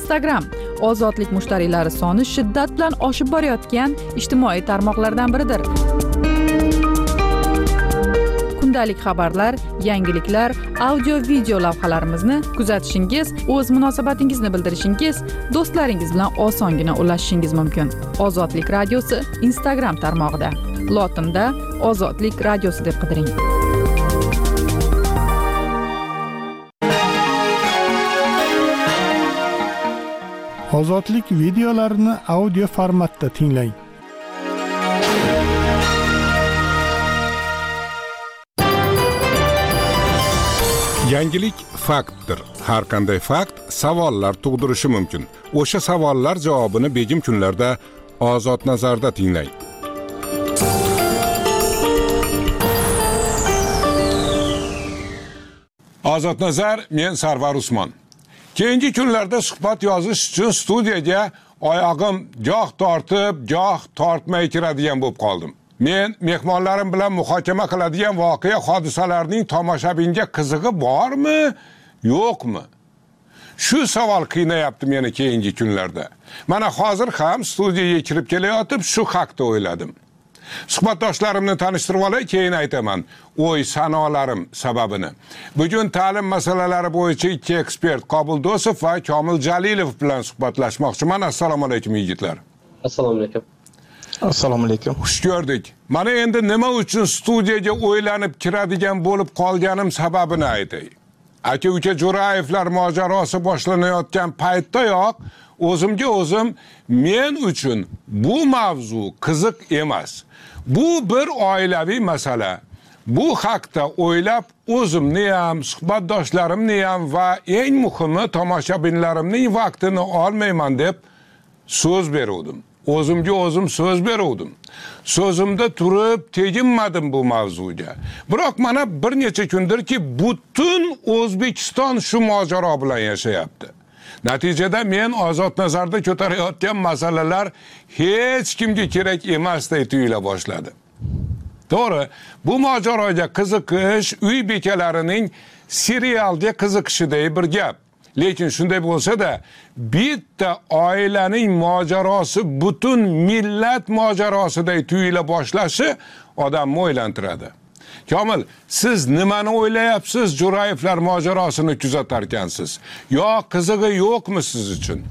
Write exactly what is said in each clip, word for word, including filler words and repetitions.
Instagram ozodlik mushtariylari soni shiddat bilan oshib borayotgan ijtimoiy tarmoqlardan biridir. Kundalik xabarlar, yangiliklar, audio-video lavhalarimizni kuzatishingiz, o'z munosabatingizni bildirishingiz, do'stlaringiz bilan osongina ulashishingiz mumkin. Ozodlik radiosi Instagram tarmog'ida. Lotinda Ozodlik radiosi deb qidiring. Ozodlik videolarini audio formatda tinglang. Yangilik faktdir. Har qanday fakt savollar tug'dirishi mumkin. O'sha savollar javobini begim kunlarda Ozod nazarda tinglang. Ozod nazar, men Sarvar Usmon. Keyingi kunlarda suhbat yozish uchun studiyaga oyog'im goh tortib, goh tortmay kiradigan bo'lib qoldim. Men mehmonlarim bilan muhokama qiladigan voqea hodisalarning tomoshabinga qizig'i bormi, yo'qmi? Shu savol qiynayapti meni keyingi kunlarda. Mana hozir ham studiyaga kirib kelayotib shu haqda o'yladim. Suhbatdoshlarimni tanishtirib olay, keyin aytaman o'y sanolarim sababini. Bugun ta'lim masalalari bo'yicha ikki ekspert Qobul Do'sov va Komil Jalilov bilan suhbatlashmoqchiman. Assalomu alaykum yigitlar. Assalomu alaykum. Assalomu alaykum. Xush ko'rdik. Mana endi nima uchun studiyaga o'ylanib kiradigan bo'lib qolganim sababini aytay. Aka-uka Jo'rayevlar mojarosi boshlanayotgan paytdayoq o'zimga o'zim men uchun bu mavzu qiziq emas. Bu bir oilaviy masala. Bu haqda o'ylab o'zimni ham, suhbatdoshlarimni ham va eng muhimi tomoshabinlarimning vaqtini olmayman deb so'z berdim. O'zimga o'zim so'z berdim. So'zimda turib teginmadim bu mavzuga. Biroq mana bir necha kundirki butun O'zbekiston shu mojaro bilan yashayapti. Natijada men Ozod nazarda ko'tarayotgan masalalar hech kimga kerak emasdek tuyula boshladi. To'g'ri, bu mojaroga qiziqish uy bekalarining serialga qiziqishiday bir gap. Lekin shunday bo'lsa-da, bitta oilaning mojarosi butun millat mojarosiday tuyula boshlashi odamni o'ylantiradi. Komil, siz nimani o'ylayapsiz? Jo'rayevlar mojarosini kuzatar ekansiz. Yo qizig'i yo'qmi siz uchun?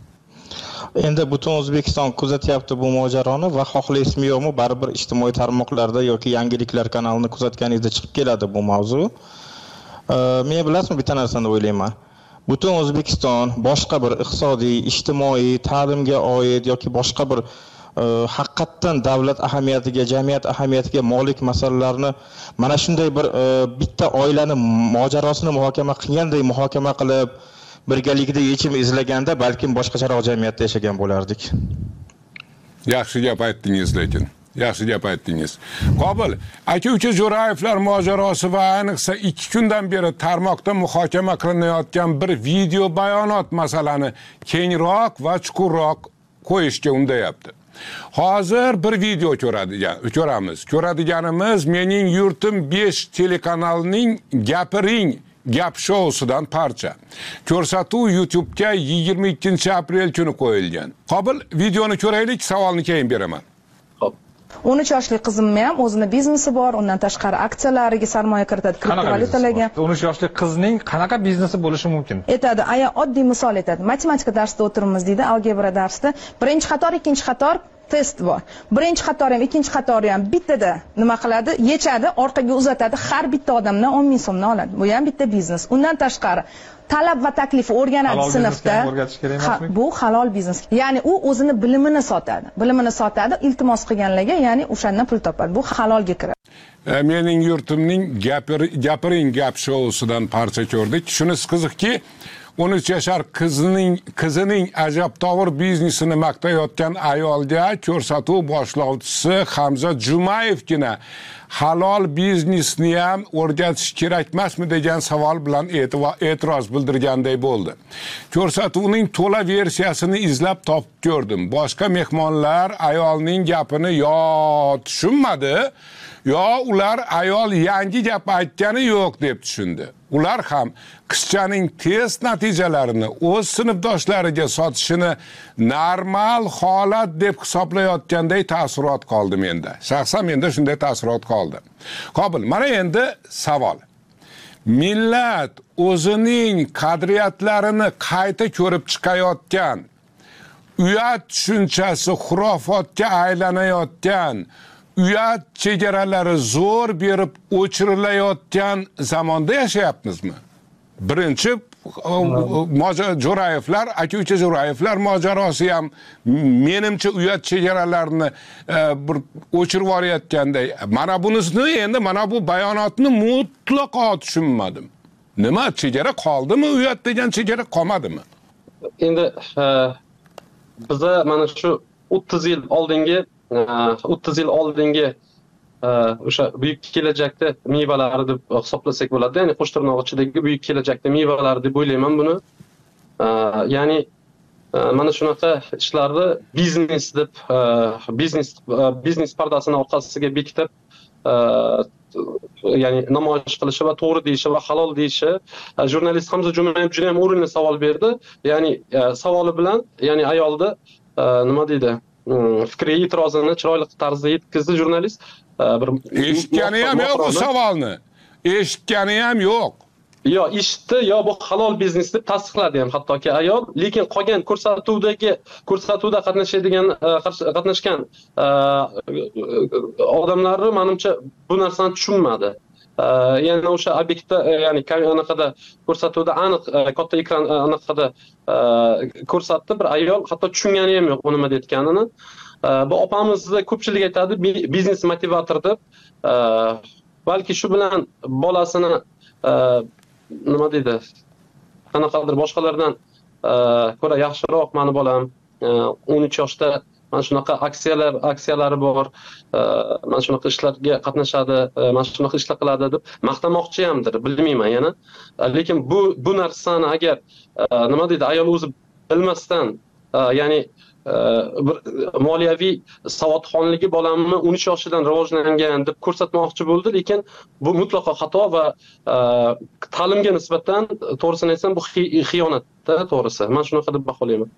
Endi butun O'zbekiston kuzatyapti bu mojaroni va xohlaysizmi yo'qmi, baribir ijtimoiy tarmoqlarda yoki yangiliklar kanalini kuzatganingizda chiqib keladi bu mavzu. Men bilasizmi, bitta narsani o'ylayman. Butun O'zbekiston boshqa bir iqtisodiy, ijtimoiy, ta'limga oid yoki boshqa bir haqiqatan davlat ahamiyatiga, jamiyat ahamiyatiga molik masalalarni mana shunday bir bitta oilani mojarosini muhokama qilganday muhokama qilib, birgalikda yechim izlaganda balkim boshqacharoq jamiyatda yashagan bo'lardik. Yaxshi gap aytdingiz lekin. Yaxshi gap aytdingiz. Qobil, aka-uka Jo'rayevlar mojarosi va ayniqsa ikki kundan beri tarmoqda muhokama qilinayotgan bir video bayonot masalani kengroq va chuqurroq qo'yishga undayapti. Hozir bir video ko'radigan, ko'ramiz. Ko'radiganimiz Mening yurtim besh telekanalining Gapiring gap shousidan parcha. Ko'rsatuv YouTube'ga yigirma ikkinchi aprel kuni qo'yilgan. Qobil, videoni ko'raylik, savolni keyin beraman. o'n uch yoshli qizim ham o'zini biznesi bor, undan tashqari aksiyalariga sarmoya kiritadi, kriptovalyutalarga. o'n uch yoshli qizning qanaqa biznesi bo'lishi mumkin? Aytadi, aya oddiy misol aytadi. Matematika darsida o'tiribmiz deydi, algebra darsida. Birinchi qator, ikkinchi qator test bor. Birinchi qator ham, ikkinchi qator ham bittada nima qiladi? Yechadi, orqaga uzatadi, har bitta odamdan o'n ming so'mni oladi. Bu ham bitta biznes. Undan tashqari talab va taklifni o'rganadi sinfda. Bu halol biznes. Ya'ni u o'zini bilimini sotadi. Bilimini sotadi, iltimos qilganlarga, ya'ni o'shandan pul topadi. Bu halolga kiradi. E, mening yurtimning Gapiring gap shousidan parcha ko'rdik. Shunisi qiziqki, o'n uch yashar qizining qizining ajabtovur biznesini maqtayotgan ayolga ko'rsatuv boshlovchisi Hamza Jumayevgina halol biznesni ham o'rgatish kerak emasmi degan savol bilan e'tiroz bildirganday bo'ldi. Ko'rsatuvning to'la versiyasini izlab topib ko'rdim. Boshqa mehmonlar ayolning gapini yo tushunmadi, yo ular ayol yangi gap aytgani yo'q deb tushundi. Ular ham qizchaning test natijalarini o'z sinfdoshlariga sotishini normal holat deb hisoblayotganday taassurot qoldi menda. Shaxsan menda shunday taassurot qoldi. Qobil, mana endi savol. Millat o'zining qadriyatlarini qayta ko'rib chiqayotgan, uyat tushunchasi xurofotga aylanayotgan, uyat chegaralari zo'r berib o'chirilayotgan zamonda yashayapmizmi? Birinchi Jo'rayevlar, aka-uka Jo'rayevlar mojarosi ham menimcha uyat chegaralarini bir o'chirib yuborayotganday. Mana bunisini endi mana bu bayonotni mutlaqo tushunmadim. Nima chegara qoldimi? Uyat degan chegara qolmadimi? Endi bizda mana shu o'ttiz yil oldingi o'ttiz yil oldingi o'sha buyuk kelajakda mevalari deb hisoblasak bo'ladi. Ya'ni qo'sh tirnoq ichidagi buyuk kelajakda mevalari deb o'ylayman buni. Ya'ni mana shunaqa ishlarni biznes deb biznes biznes pardasini orqasiga bekitib ya'ni namoyish qilishi va to'g'ri deyishi va halol deyishi. Jurnalist Hamza Jumayev juda ham o'rinli savol berdi. Ya'ni savoli bilan, ya'ni ayolni nima deydi? Fikri e'tirozini chiroyli tarzda yetkazdi jurnalist. Bir eshitgani ham yo'q bu savolni. Eshitgani ham yo'q. Yo, eshitdi, yo bu halol biznes deb tasdiqladi ham hattoki ayol, lekin qolgan ko'rsatuvdagi ko'rsatuvda qatnashadigan qatnashgan odamlarni menimcha bu narsani tushunmadi. Ya'ni o'sha obyektda, ya'ni anaqada ko'rsatuvda aniq katta ekran anaqada ko'rsatdi bir ayol, hatto tushungani ham yo'q nima deyotganini. Bu opamizni ko'pchilik aytadi biznes motivator deb. Balki shu bilan bolasini nima deydi? Qanaqadir boshqalardan ko'ra yaxshiroq meni bolam o'n uch yoshda mana shunaqa aksiyalar aksiyalari bor, mana shunaqa ishlarga qatnashadi, mana shunaqa ishlar qiladi deb maqtamoqchi hamdir, bilmayman yana. Lekin bu bu narsani agar nima deydi, ayol o'zi bilmasdan, ya'ni bir moliyaviy savodxonligi bolamni o'n uch yoshidan rivojlangan deb ko'rsatmoqchi bo'ldi, lekin bu mutlaqo xato va ta'limga nisbatan to'g'risini aytsam bu xiyonatda, to'g'risi. Men shunaqa deb baholayman.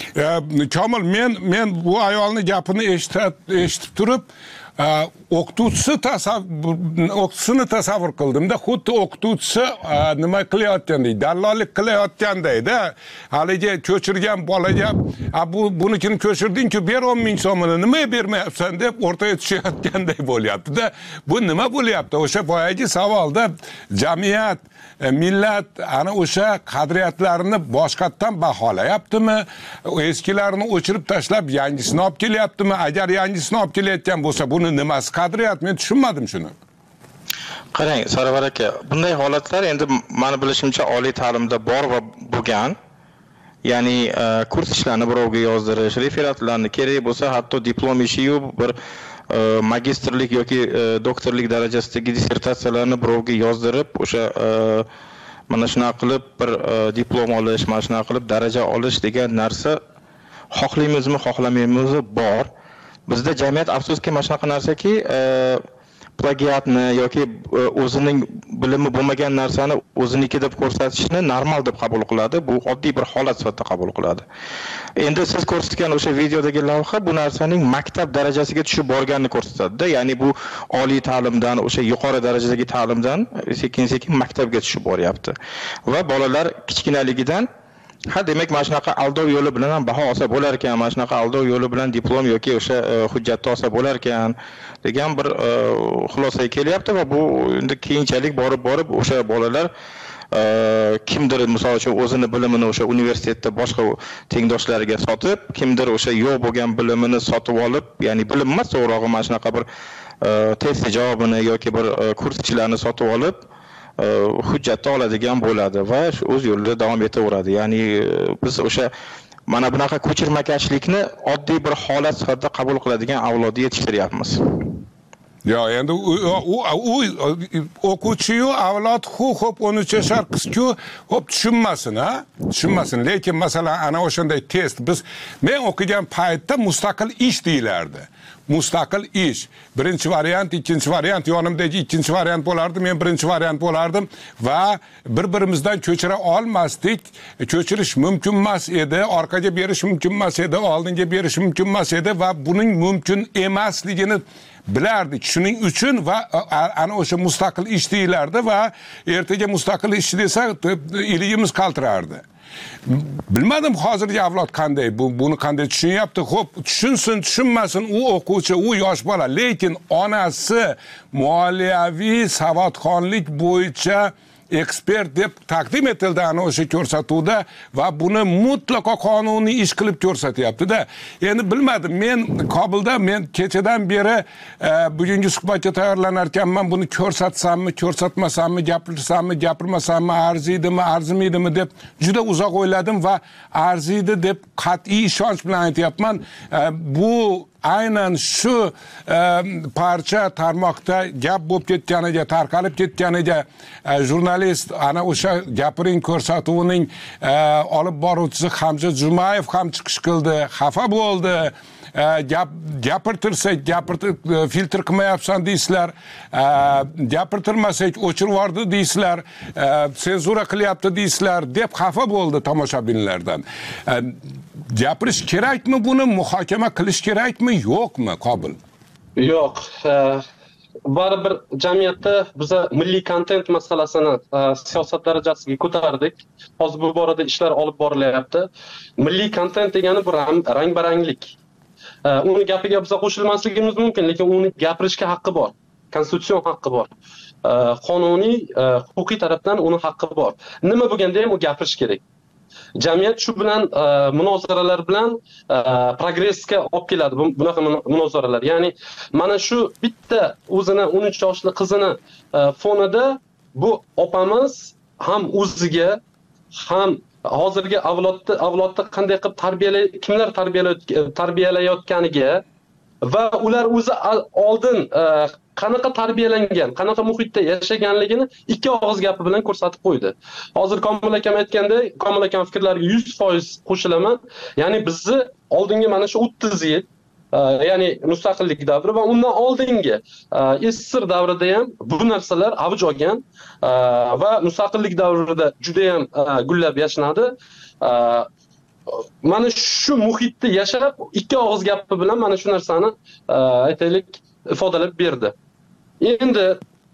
Komil, men men bu ayolning gapini eshitib eshitib turib, o'qituvchisi tasavvur o'qituvchisini tasavvur qildimda, xuddi o'qituvchisi nima qilayotgandek, dallollik qilayotgandek-da. Haligi ko'chirgan bolaga, bu bunikini ko'chirding-ku, ber o'n ming so'mini nimaga bermayapsan deb o'rtaga tushayotgandek bo'lyapti-da. Bu nima bo'lyapti? O'sha boyagi savolda jamiyat, millat ana o'sha qadriyatlarini boshqatdan baholayaptimi? Eskilarini o'chirib tashlab yangisini olib kelyaptimi? Agar yangisini olib kelayotgan bo'lsa, buni nimasi qadriyat? Men tushunmadim shuni. Qarang, Sarvar aka, bunday holatlar endi meni bilishimcha oliy ta'limda bor va bo'lgan. Ya'ni kurs ishlarini birovga yozdirish, referatlarni kerak bo'lsa, hatto diplom ishi-yu bir magistrlik yoki doktorlik darajasidagi dissertatsiyalarni birovga yozdirib, o'sha mana shunaqa qilib bir diplom olish, mana shunaqa qilib daraja olish degan narsa xohlaymizmi, xohlamaymizmi bor. Bizda jamiyat afsuski mana shunaqa narsaki, plagiatni yoki o'zining bilimi bo'lmagan narsani o'ziniki deb ko'rsatishni normal deb qabul qiladi. Bu oddiy bir holat sifatida qabul qiladi. Endi siz ko'rsatgan o'sha videodagi lavha bu narsaning maktab darajasiga tushib borganini ko'rsatadi. Ya'ni bu oliy ta'limdan, o'sha yuqori darajadagi ta'limdan sekin-sekin maktabga tushib boryapti. Va bolalar kichkinaligidan ha, demak, mana shunaqa aldov yo'li bilan ham baho olsa bo'lar ekan, mana shunaqa aldov yo'li bilan diplom yoki o'sha hujjatni olsa bo'lar ekan degan bir xulosaga kelyapti va bu endi keyinchalik borib-borib o'sha bolalar kimdir misol uchun o'zini bilimini o'sha universitetda boshqa tengdoshlariga sotib, kimdir o'sha yo'q bo'lgan bilimini sotib olib, ya'ni bilim emas, to'g'rirog'i mana shunaqa bir test javobini yoki bir kurschilarni sotib olib hujjatni oladigan bo'ladi va o'z yo'lida davom etaveradi. Ya'ni biz o'sha mana bunaqa ko'chirmakashlikni oddiy bir holat sifatida qabul qiladigan avlodni yetishtiryapmiz. Yo, endi u o'quvchi-yu avlod xo'p o'n uch yashar qiz-ku xo'p tushunmasin, ha? Tushunmasin. Lekin masalan ana o'shanday test biz men o'qigan paytda mustaqil ish deyilardi. Mustaqil ish. Birinchi variant, ikkinchi variant, yonimdagi ikkinchi variant bo'lardi, men birinchi variant bo'lardim va bir-birimizdan ko'chira olmasdik. Ko'chirish mumkin emas edi, orqaga berish mumkin emas edi, oldinga berish mumkin emas edi va buning mumkin emasligini bilardik. Shuning uchun va ana o'sha mustaqil ish deyilardi va ertaga mustaqil ish desa iligimiz qaltirardi. Bilmadim hozirgi avlod qanday, bu buni qanday tushunyapti. Xo'p, tushunsin, tushunmasin, u o'quvchi, u yosh bola, lekin onasi moliyaviy savodxonlik bo'yicha ekspert deb taqdim etildi ana o'sha ko'rsatuvda va buni mutlaqo qonuniy ish qilib ko'rsatyapti-da. Endi bilmadim, men Kobulda men kechadan beri e, bugungi suhbatga tayyorlanar ekanman, buni ko'rsatsammi, ko'rsatmasammi, gapirsammi, gapirmasammi, arziydimi, arzimaydimi deb juda uzoq o'yladim va arziydi deb qat'iy ishonch bilan aytyapman. E, bu aynan shu e, parcha tarmoqda gap bo'lib ketganiga, tarqalib ketganiga e, jurnalist ana o'sha gapiring ko'rsatuvining e, olib boruvchisi Hamza Jumayev ham chiqish qildi, xafa bo'ldi. E, gap gapirtirsak, gapirtir filtr qilmayapsan deysizlar. E, gapirtirmasak o'chirib yubordi deysizlar. E, senzura qilyapti deysizlar deb xafa bo'ldi tomoshabinlardan. E, gapirish kerakmi, buni muhokama qilish kerakmi, yo'qmi, Qobil? Yo'q. Baribir jamiyatda biz milliy kontent masalasini siyosat darajasiga ko'tardik. Hozir bu borada ishlar olib borilyapti. Milliy kontent degani bu rang-baranglik. Uni gapiga biz qo'shilmasligimiz mumkin, lekin uni gapirishga haqqi bor. Konstitutsion haqqi bor. Qonuniy, huquqiy tarafdan uni haqqi bor. Nima bo'lganda ham u gapirish kerak. Jamiyat shu bilan munozaralar bilan progressga olib keladi bunaqa munozaralar. Ya'ni mana shu bitta o'zini o'n uch yoshli qizini fonida bu opamiz ham o'ziga ham hozirgi avlodni avlodni qanday qilib tarbiyalay kimlar tarbiyalayotganiga va ular o'zi oldin qanaqa tarbiyalangan, qanaqa muhitda yashaganligini ikki og'iz gapi bilan ko'rsatib qo'ydi. Hozir Komil akam aytganda, Komil akam fikrlariga yuz foiz qo'shilaman. Ya'ni bizni oldingi mana shu o'ttiz yil, ya'ni mustaqillik davri va undan oldingi S S R davrida ham bu narsalar avj olgan va mustaqillik davrida juda ham gullab yashnadi. Mana shu muhitda yashab, ikki og'iz gapi bilan mana shu narsani aytaylik ifodalab berdi. Endi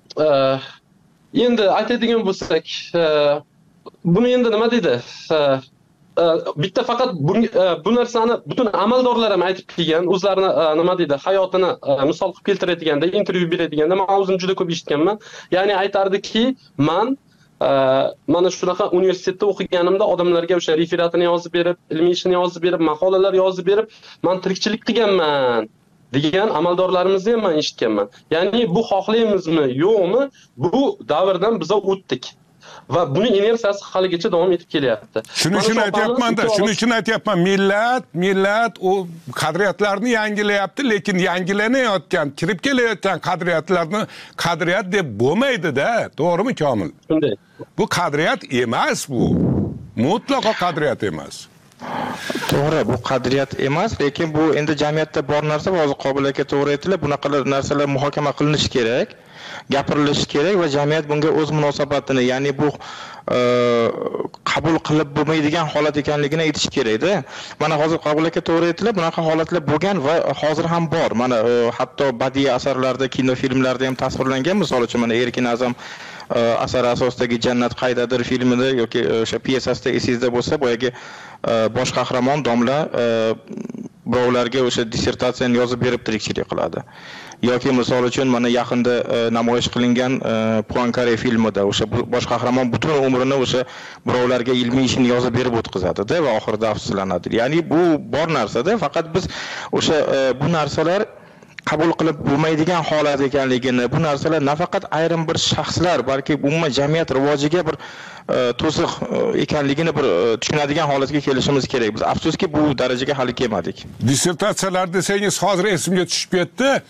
endi aytadigan bo'lsak, buni endi nima deydi? Bitta faqat bu narsani butun amaldorlar ham aytib kelgan, o'zlarini nima deydi, hayotini misol qilib keltirayotganda, intervyu beradiganda men o'zim juda ko'p eshitganman. Ya'ni aytardiki, men mana shunaqa universitetda o'qiganimda odamlarga o'sha referatini yozib berib, ilmiy ishini yozib berib, maqolalar yozib berib, men tirikchilik qilganman degan amaldorlarimizni ham men eshitganman. Ya'ni bu xohlaymizmi, yo'qmi, bu davrdan biz o'tdik. Va buning inersiyasi haligacha davom etib kelyapti. Shuning uchun aytyapman-da, shuning uchun aytyapman, millat, millat o qadriyatlarni yangilayapti, lekin yangilanayotgan, kirib kelayotgan qadriyatlarni qadriyat deb bo'lmaydi-da, to'g'rimi Komil? Shunday. Bu qadriyat emas bu. Mutlaqo qadriyat emas. To'g'ri, bu qadriyat emas, lekin bu endi jamiyatda bor narsa, hozir Qobil aka to'g'ri aytdilar, bunaqa narsalar muhokama qilinishi kerak, gapirilishi kerak va jamiyat bunga o'z munosabatini, ya'ni bu qabul qilib bo'lmaydigan holat ekanligini aytish kerak-da. Mana hozir Qobil aka to'g'ri aytdilar, bunaqa holatlar bo'lgan va hozir ham bor. Mana hatto badiiy asarlarda, kinofilmlarda ham tasvirlangan, misol uchun mana Erkin Azam asari asosidagi Jannat qaydadir filmida yoki o'sha pyesasida esingizda bo'lsa, boyagi bosh qahramon domla birovlarga o'sha dissertatsiyani yozib berib tirikchilik qiladi. Yoki misol uchun mana yaqinda namoyish qilingan Poinkare filmida o'sha bosh qahramon butun umrini o'sha birovlarga ilmiy ishini yozib berib o'tkazadi-da va oxirida afsuslanadi. Ya'ni bu bor narsa-da, faqat biz o'sha bu narsalar qabul qilib bo'lmaydigan holat ekanligini, bu narsalar nafaqat ayrim bir shaxslar, balki umuman jamiyat rivojiga bir to'siq ekanligini bir tushunadigan holatga kelishimiz kerak. Biz afsuski bu darajaga hali kelmadik. Dissertatsiyalar desangiz hozir esimga tushib ketdi.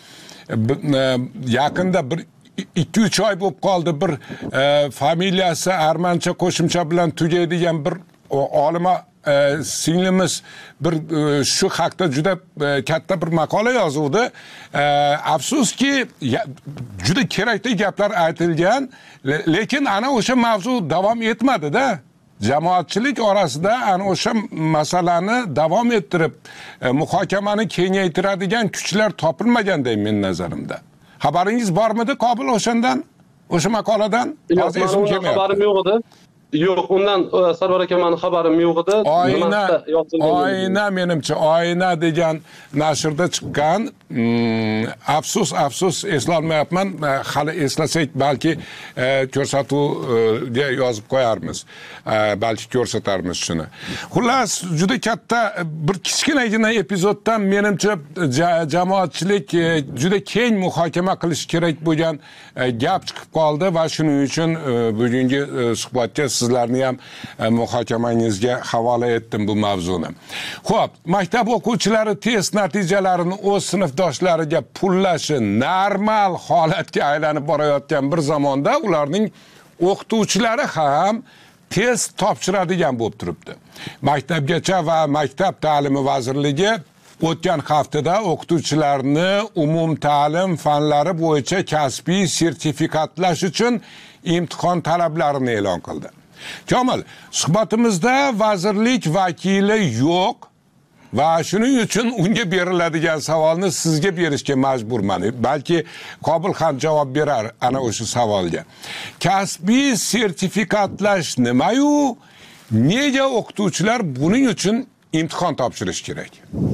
yaqinda bir ikki uch oy bo'lib qoldi, bir familiyasi armancha qo'shimcha bilan tugaydigan bir olima singlimiz bir shu haqda juda katta bir maqola yozuvdi. Afsuski juda kerakli gaplar aytilgan, lekin ana o'sha mavzu davom etmadi-da. Jamoatchilik orasida ana o'sha masalani davom ettirib, muhokamani kengaytiradigan kuchlar topilmaganday men nazarimda. Xabaringiz bormidi Qobil o'shandan? O'sha maqoladan? Hozir esim kelmayapti. Xabarim yo'q edi. Yo'q, undan Sarvar aka meni xabarim yo'q edi. Oyna, oyna menimcha oyna degan nashrda chiqqan. Afsus, afsus eslolmayapman. Hali eslasak balki ko'rsatuvga yozib qo'yarmiz. Balki ko'rsatarmiz shuni. Xullas, juda katta bir kichkinagina epizoddan menimcha jamoatchilik juda keng muhokama qilish kerak bo'lgan gap chiqib qoldi va shuning uchun bugungi suhbatga sizlarni ham muhokamangizga havola etdim bu mavzuni. Xo'p, maktab o'quvchilari test natijalarini o'z sinfdoshlariga pullashi normal holatga aylanib borayotgan bir zamonda ularning o'qituvchilari ham test topshiradigan bo'lib turibdi. Maktabgacha va Maktab ta'limi vazirligi o'tgan haftada o'qituvchilarni umum ta'lim fanlari bo'yicha kasbiy sertifikatlash uchun imtihon talablarini e'lon qildi. Komil, suhbatimizda vazirlik vakili yo'q va shuning uchun unga beriladigan savolni sizga berishga majburman. Balki Qobil ham javob berar ana o'sha savolga. Kasbiy sertifikatlash nima-yu? Nega o'qituvchilar buning uchun imtihon topshirish kerak?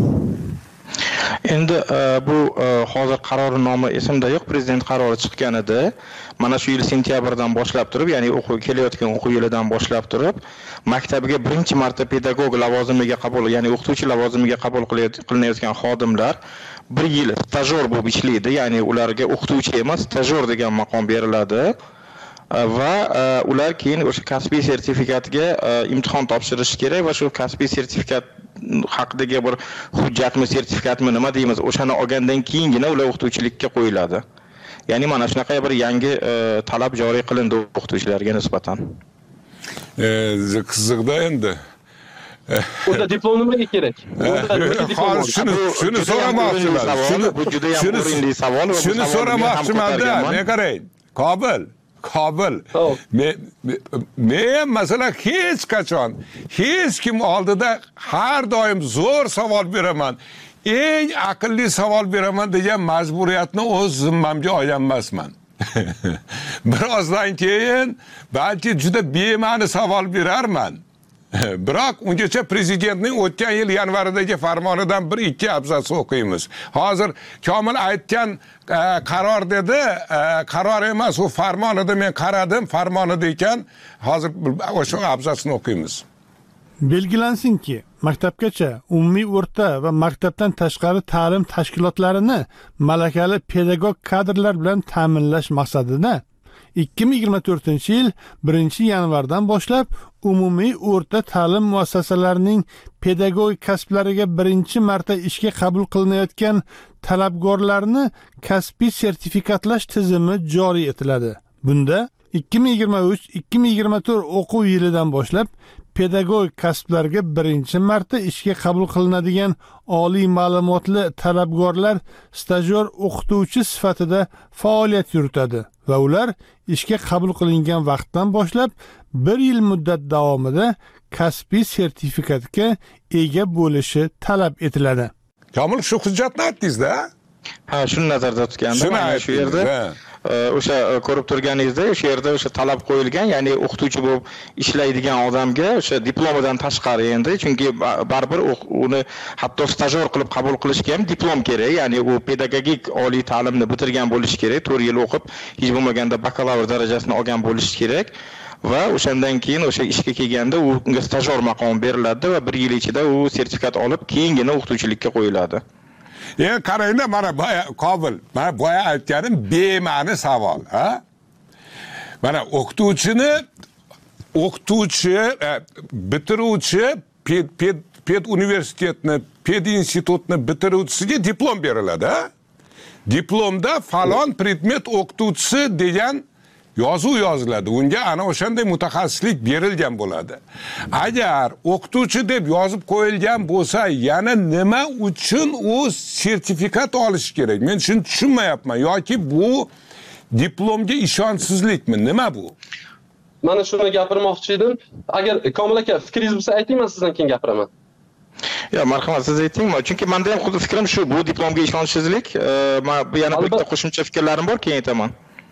Endi bu hozir qarori nomi esimda yo'q, prezident qarori chiqqan edi. Mana shu yil sentyabrdan boshlab turib, ya'ni o'quv kelayotgan o'quv yilidan boshlab turib, maktabiga birinchi marta pedagog lavozimiga qabul, ya'ni o'qituvchi lavozimiga qabul qilinayotgan xodimlar bir yil stajyor bo'lib ishlaydi, ya'ni ularga o'qituvchi emas, stajyor degan maqom beriladi. Va ular keyin o'sha kasbiy sertifikatga imtihon topshirishi kerak va shu kasbiy sertifikat haqidagi bir hujjatmi, sertifikatmi nima deymiz, o'shani olgandan keyingina ular o'qituvchilikka qo'yiladi. Ya'ni mana shunaqa bir yangi talab joriy qilindi o'qituvchilarga nisbatan. Qiziqda endi. Unda diplom nimaga kerak? Hozir shuni shuni so'ramoqchiman. Shuni bu juda ham o'rinli savol va shuni so'ramoqchiman-da. Men qarang, Qobil Qobil. Men men masalan hech qachon hech kim oldida har doim zo'r savol beraman. Eng aqlli savol beraman degan majburiyatni o'z zimmamga olgan emasman. Birozdan keyin balki juda bema'ni savol berarman. Biroq ungacha prezidentning o'tgan yil yanvaridagi farmonidan bir ikki abzas o'qiymiz. Hozir Komil aytgan qaror dedi, qaror emas, u farmon edi, men qaradim, farmonida ekan. Hozir o'sha abzasni o'qiymiz. Belgilansinki, maktabgacha, umumiy o'rta va maktabdan tashqari ta'lim tashkilotlarini malakali pedagog kadrlar bilan ta'minlash maqsadida ikki ming yigirma to'rtinchi yil birinchi yanvardan boshlab umumiy o'rta ta'lim muassasalarining pedagogik kasblariga birinchi marta ishga qabul qilinayotgan talabgorlarni kasbiy sertifikatlash tizimi joriy etiladi. Bunda ikki ming yigirma uch ikki ming yigirma to'rt o'quv yilidan boshlab pedagogik kasblarga birinchi marta ishga qabul qilinadigan oliy ma'lumotli talabgorlar stajyor o'qituvchi sifatida faoliyat yuritadi va ular ishga qabul qilingan vaqtdan boshlab bir yil muddat davomida kasbiy sertifikatga ega bo'lishi talab etiladi. Komil, shu hujjatni aytdingiz-da? Ha, shuni nazarda tutgandim. Mana shu yerda o'sha ko'rib turganingizda o'sha yerda o'sha talab qo'yilgan, ya'ni o'qituvchi bo'lib ishlaydigan odamga o'sha diplomidan tashqari endi, chunki baribir uni hatto stajyor qilib qabul qilishga ham diplom kerak, ya'ni u pedagogik oliy ta'limni bitirgan bo'lishi kerak, to'rt yil o'qib, hech bo'lmaganda bakalavr darajasini olgan bo'lishi kerak. Va o'shandan keyin o'sha ishga kelganda unga stajyor maqomi beriladi va bir yil ichida u sertifikat olib, keyingina o'qituvchilikka qo'yiladi. Endi qarangda, mana boya Qobil, mana boya aytganim bema'ni savol, ha? Mana o'qituvchini o'qituvchi, bitiruvchi ped ped ped universitetni, ped institutni bitiruvchisiga diplom beriladi, ha? diplomda falon predmet o'qituvchisi degan yozuv yoziladi. Unga ana o'shanday mutaxassislik berilgan bo'ladi. Agar o'qituvchi deb yozib qo'yilgan bo'lsa, yana nima uchun u sertifikat olish kerak? Men shuni tushunmayapman. Yoki bu diplomga ishonchsizlikmi? Nima bu? Mana shuni gapirmoqchi edim. Agar Komil aka fikringiz bo'lsa ayting, men sizdan keyin gapiraman. Ya marhamat, siz ayting. Chunki menda ham xuddi fikrim shu, bu diplomga ishonchsizlik. Men yana bir ikkita qo'shimcha fikrlarim bor, keyin aytaman.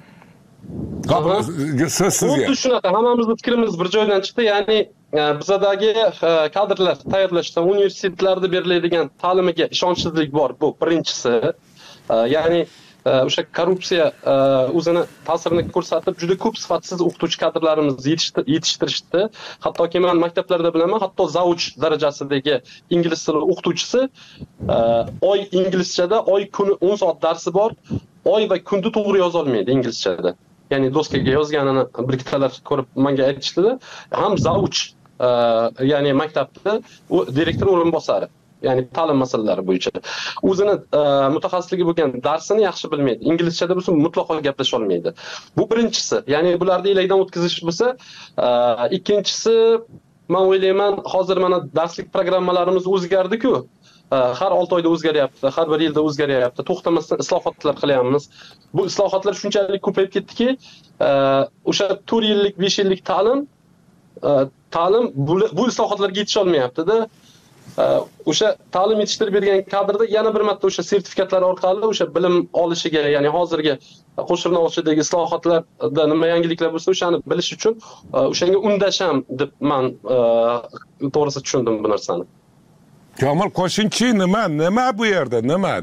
So'z sizga. Xuddi shunaqa, hammamizning fikrimiz bir joydan chiqdi. Ya'ni bizdagi kadrlar tayyorlashda universitetlarda beriladigan ta'limga ishonchsizlik bor. Bu birinchisi. Ya'ni o'sha korrupsiya o'zini ta'sirini ko'rsatib, juda ko'p sifatsiz o'qituvchi kadrlarimizni yetishtirishdi. Hattoki men maktablarda bilaman, hatto zauch darajasidagi ingliz tili o'qituvchisi oy inglizchada oy kuni o'n soat darsi bor, oy va kunni to'g'ri yoza olmaydi inglizchada. Ya'ni doskaga yozganini bir ikkitalar ko'rib menga aytishdi. Ham zauch, ya'ni maktabda u direktor o'rinbosari, ya'ni ta'lim masalalari bo'yicha o'zini mutaxassisligi bo'lgan darsini yaxshi bilmaydi. Inglizchada bo'lsa mutlaqo gaplasha olmaydi. Bu birinchisi. Ya'ni bularni ilaydan o'tkazish bo'lsa, ikkinchisi men o'ylayman, hozir mana darslik programmalarimiz o'zgardi-ku. Har olti oyda o'zgaryapti, har bir yilda o'zgaryapti. To'xtamasdan islohotlar qilyapmiz. Bu islohotlar shunchalik ko'payib ketdiki, o'sha to'rt yillik, besh yillik ta'lim ta'lim bu islohotlarga yetisha olmayapti-da. O'sha ta'lim yetishtirib bergan kadrda yana bir marta o'sha sertifikatlar orqali o'sha bilim olishiga, ya'ni hozirgi qo'shimcha o'qishidagi islohotlarda nima yangiliklar bo'lsa, o'shani bilish uchun o'shanga undasham deb men to'g'risi tushundim bu narsani. Komil, qo'shimcha nima? Nima bu yerda? Nima?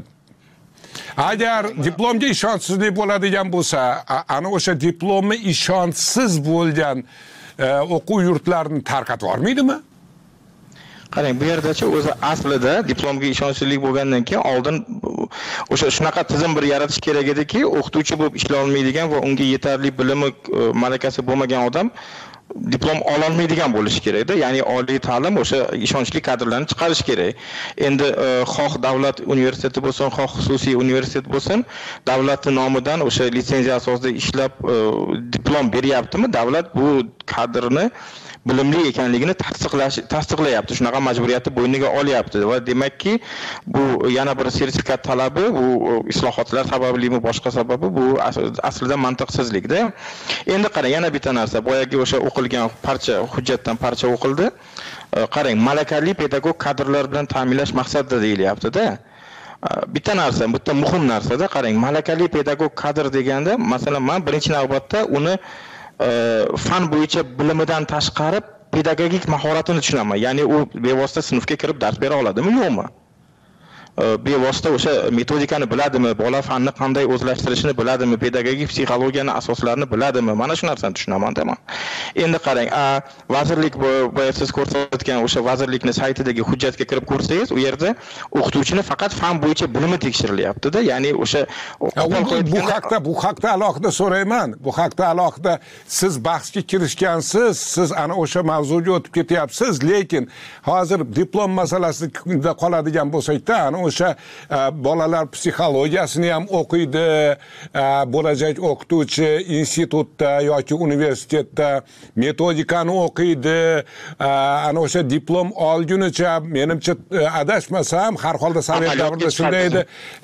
Agar diplomga ishonchsizlik bo'ladigan bo'lsa, ana o'sha diplomga ishonchsiz bo'lgan o'quv yurtlarini tarqatib yormaydimi? Qarang, bu yerdachi o'zi aslida diplomga ishonchsizlik bo'lgandan keyin oldin o'sha shunaqa tizim bir yaratish kerak ediki, o'qituvchi bo'lib ishlay olmaydigan va unga yetarli bilimi, malakasi bo'lmagan odam diplom ola olmaydigan bo'lishi kerak-da. Ya'ni oliy ta'lim o'sha ishonchli kadrlarni chiqarish kerak. Endi xoh davlat universiteti bo'lsin, xoh xususiy universitet bo'lsin, davlatning nomidan o'sha litsenziya asosida ishlab diplom beryaptimi? Davlat bu kadrni bilimli ekanligini tasdiqlash tasdiqlayapti. Shunaqa majburiyatni bo'yniga olyapti va demakki, bu yana bir sertifikat talabi, bu islohotlar sabablimi, boshqa sababi bu aslida mantiqsizlikda. Endi qarang, yana bitta narsa, boyagi o'sha o'qilgan parcha hujjatdan parcha o'qildi. Qarang, malakali pedagog kadrlar bilan ta'minlash maqsadida deyilyapti-da. Bitta narsa, bitta muhim narsada qarang, malakali pedagog kadr deganda, masalan, men birinchi navbatda uni fan bo'yicha bilimidan tashqari pedagogik mahoratini tushunaman. Ya'ni u bevosita sinfga kirib dars bera oladimi, yo'qmi? Bevosita o'sha metodikani biladimi, bola fanni qanday o'zlashtirishini biladimi, pedagogik psixologiyani asoslarini biladimi? Mana shu narsani tushunaman-da men. Endi qarang, vazirlik boya siz ko'rsatgan o'sha vazirlikning saytidagi hujjatga kirib ko'rsangiz, u yerda o'qituvchini faqat fan bo'yicha bilimi tekshirilyapti-da. Ya'ni o'sha bu haqda bu haqda alohida so'rayman. Bu haqda alohida siz bahsga kirishgansiz, siz ana o'sha mavzuga o'tib ketyapsiz, lekin hozir diplom masalasida qoladigan bo'lsak-da, ana o'sha bolalar psixologiyasini ham o'qiydi, bo'lajak o'qituvchi institutda yoki universitetda metodikani o'qiydi, ana o'sha diplom olgunicha, menimcha adashmasam, har holda sovet davrida shunday edi,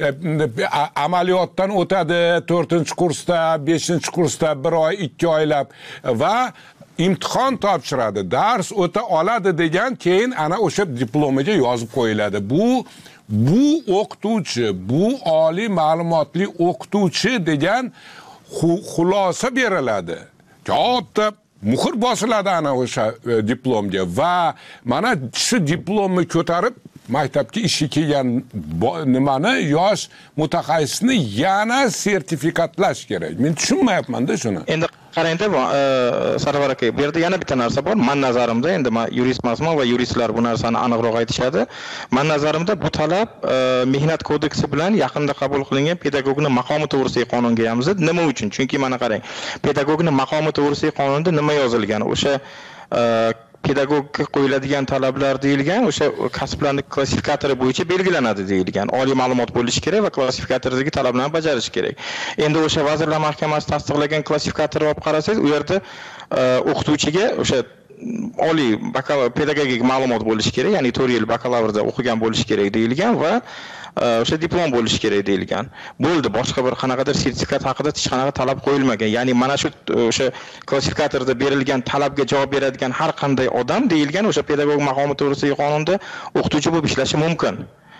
amaliyotdan o'tadi, to'rtinchi kursda, beshinchi kursda bir oy, ikki oylab va imtihon topshiradi, dars o'ta oladi degan, keyin ana o'sha diplomiga yozib qo'yiladi. Bu bu o'qituvchi, bu oliy ma'lumotli o'qituvchi degan xulosa beriladi. Katta muhr bosiladi ana o'sha diplomga va mana shu diplomni ko'tarib maktabga ishga kelgan nimani, yosh mutaxassisni yana sertifikatlash kerak. Men tushunmayapman-da shuni. Endi qarangda, Sarvar aka, bu yerda yana bitta narsa bor. Men nazarimda, endi men yurist emasman va yuristlar bu narsani aniqroq aytishadi. Men nazarimda bu talab mehnat kodeksi bilan yaqinda qabul qilingan pedagogning maqomi to'g'risidagi qonunga ham zid. Nima uchun? Chunki mana qarang, pedagogning maqomi to'g'risidagi qonunda nima yozilgan? O'sha pedagogga qo'yiladigan talablar deyilgan o'sha kasblarni klassifikatori bo'yicha belgilanadi deyilgan. Oliy ma'lumot bo'lishi kerak va klassifikatordagi talablarni bajarish kerak. Endi o'sha Vazirlar Mahkamasi tasdiqlagan klassifikatorni olib qarasangiz, u yerda o'qituvchiga o'sha oliy bakalavr pedagogik ma'lumot bo'lishi kerak, ya'ni to'rt yil bakalavrda o'qigan bo'lishi kerak deyilgan va o'sha diplom bo'lishi kerak deyilgan. Bo'ldi, boshqa bir qanaqadir sertifikat haqida hech qanaqa talab qo'yilmagan. Ya'ni mana shu o'sha klassifikatorda berilgan talabga javob beradigan har qanday odam deyilgan o'sha pedagog maqomi to'g'risidagi qonunda o'qituvchi bo'lib ishlashi mumkin.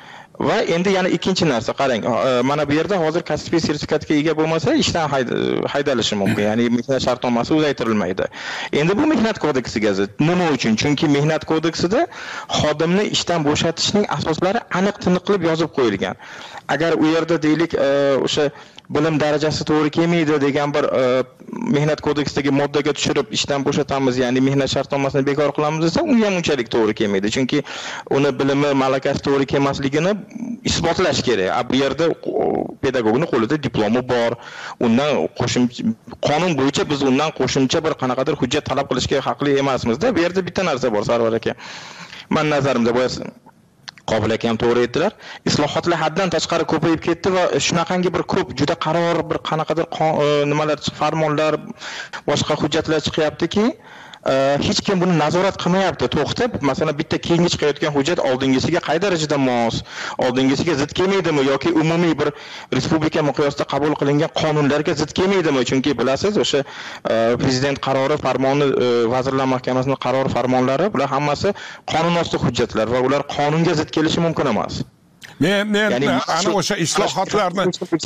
Va endi yana ikkinchi narsa qarang, mana bu yerda hozir kasbiy sertifikatga ega bo'lmasa ishdan haydalishi mumkin, ya'ni mehnat shartnomasi uzaytirilmaydi. Endi bu mehnat kodeksiga zid. Nima uchun? Chunki mehnat kodeksida xodimni ishdan bo'shatishning asoslari aniq-tiniq qilib yozib qo'yilgan. Agar u yerda deylik o'sha bilim darajasi to'g'ri kelmaydi degan bir mehnat kodeksidagi moddaga tushirib ishdan bo'shatamiz, ya'ni mehnat shartnomasini bekor qilamiz desa, u ham unchalik to'g'ri kelmaydi. Chunki uni bilimi, malakasi to'g'ri kelmasligini isbotlash kerak. Bu yerda pedagogning qo'lida diplomi bor. Undan qo'shimcha qonun bo'yicha biz undan qo'shimcha bir qanaqadir hujjat talab qilishga haqli emasmiz-da. Bu yerda bitta narsa bor, Sarvar aka. Men nazarimda bu Qobil aka ham to'g'ri aytdilar. Islohotlar haddan tashqari ko'payib ketdi va shunaqangi bir ko'p juda qaror bir qanaqadir nimalar, farmonlar, boshqa hujjatlar chiqyaptiki, hech kim buni nazorat qilmayapti. To'xtab, masalan, bitta keyingi chiqayotgan hujjat oldingisiga qay darajada mos, oldingisiga zid kelmaydimi yoki umumiy bir respublika miqyosida qabul qilingan qonunlarga zid kelmaydimi? Chunki bilasiz, o'sha prezident qarori, farmoni, Vazirlar Mahkamasining qarori, farmonlari, bular hammasi qonun osti hujjatlar va ular qonunga zid kelishi mumkin emas. Men men ana o'sha islohotlarni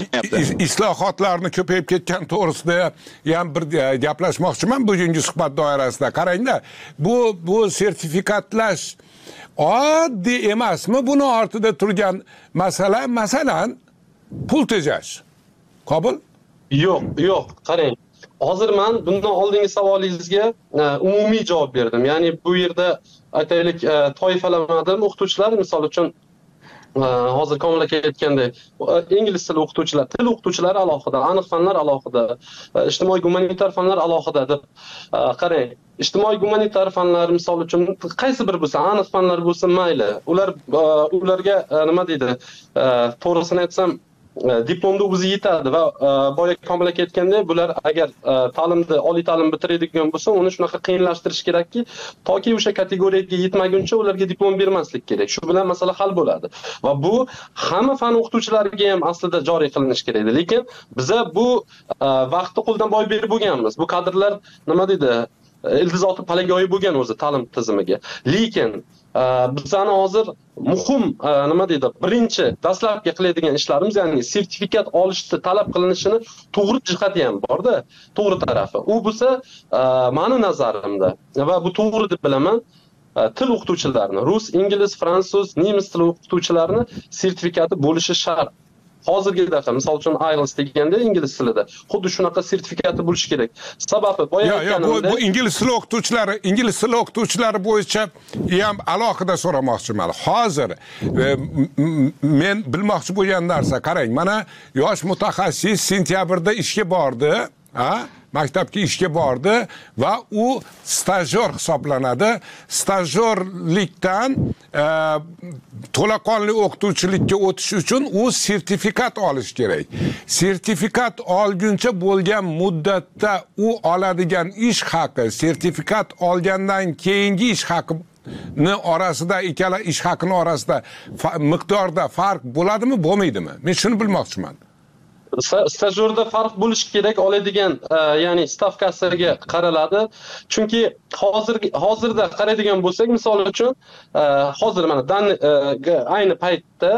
islohotlarni ko'payib ketgan to'g'risida ham bir gaplashmoqchiman bugungi suhbat doirasida. Qarangda, bu bu sertifikatlash oddiy emasmi? Buni ortida turgan masala, masalan, pul tejash. Qobil? Yo'q, yo'q, qarang. Hozir men bundan oldingi savolingizga umumiy javob berdim. Ya'ni bu yerda aytaylik toifalamadim o'qituvchilar, misol uchun hozir Komil aka aytgandek, ingliz tili o'qituvchilar, til o'qituvchilari alohida, aniq fanlar alohida, ijtimoiy gumanitar fanlar alohida deb qarang. Ijtimoiy gumanitar fanlar misol uchun qaysi bir bo'lsa, aniq fanlar bo'lsa mayli. Ular ularga nima deydi? To'g'risini aytsam, diplomda o'zi yetadi va boya Komil aka aytgandek, bular agar ta'limni, oliy ta'lim bitiradigan bo'lsa, uni shunaqa qiyinlashtirish kerakki, toki o'sha kategoriyaga yetmaguncha ularga diplom bermaslik kerak. Shu bilan masala hal bo'ladi. Va bu hamma fan o'qituvchilariga ham aslida joriy qilinish kerak edi. Lekin biza bu vaqtni qo'ldan boy berib bo'lganmiz. Bu kadrlar nima deydi? Ildizoti palagoyi bo'lgan o'zi ta'lim tizimiga. Lekin bizani hozir muhim nima deydi, birinchi dastlabki qiladigan ishlarimiz, ya'ni sertifikat olishni talab qilinishini to'g'ri jihati ham bor-da, to'g'ri tarafi. U bo'lsa, meni nazarimda va bu to'g'ri deb bilaman, til o'qituvchilarini, rus, ingliz, fransuz, nemis tili o'qituvchilarini sertifikati bo'lishi shart. Hozirgidaqa, misol uchun I E L T S deganda ingliz tilida xuddi shunaqa sertifikati bo'lishi kerak. Sababi boya aytganimdek, bu ingliz tili o'qituvchilari, ingliz tili o'qituvchilari bo'yicha ham alohida so'ramoqchiman. Hozir men bilmoqchi bo'lgan narsa, qarang, mana yosh mutaxassis sentyabrda ishga bordi, ha? Maktabga ishga bordi va u stajyor hisoblanadi. Stajyorlikdan e, to'laqonli o'qituvchilikka o'tish uchun u sertifikat olish kerak. Sertifikat olguncha bo'lgan muddatda u oladigan ish haqi, sertifikat olgandan keyingi ish haqini orasida, ikkala ish haqini orasida miqdorda farq bo'ladimi, bo'lmaydimi? Men shuni bilmoqchiman. Stajyorda farq bo'lishi kerak, oladigan ya'ni stavkasiga qaraladi. Chunki hozir hozirda qaraydigan bo'lsak, misol uchun hozir mana ayni paytda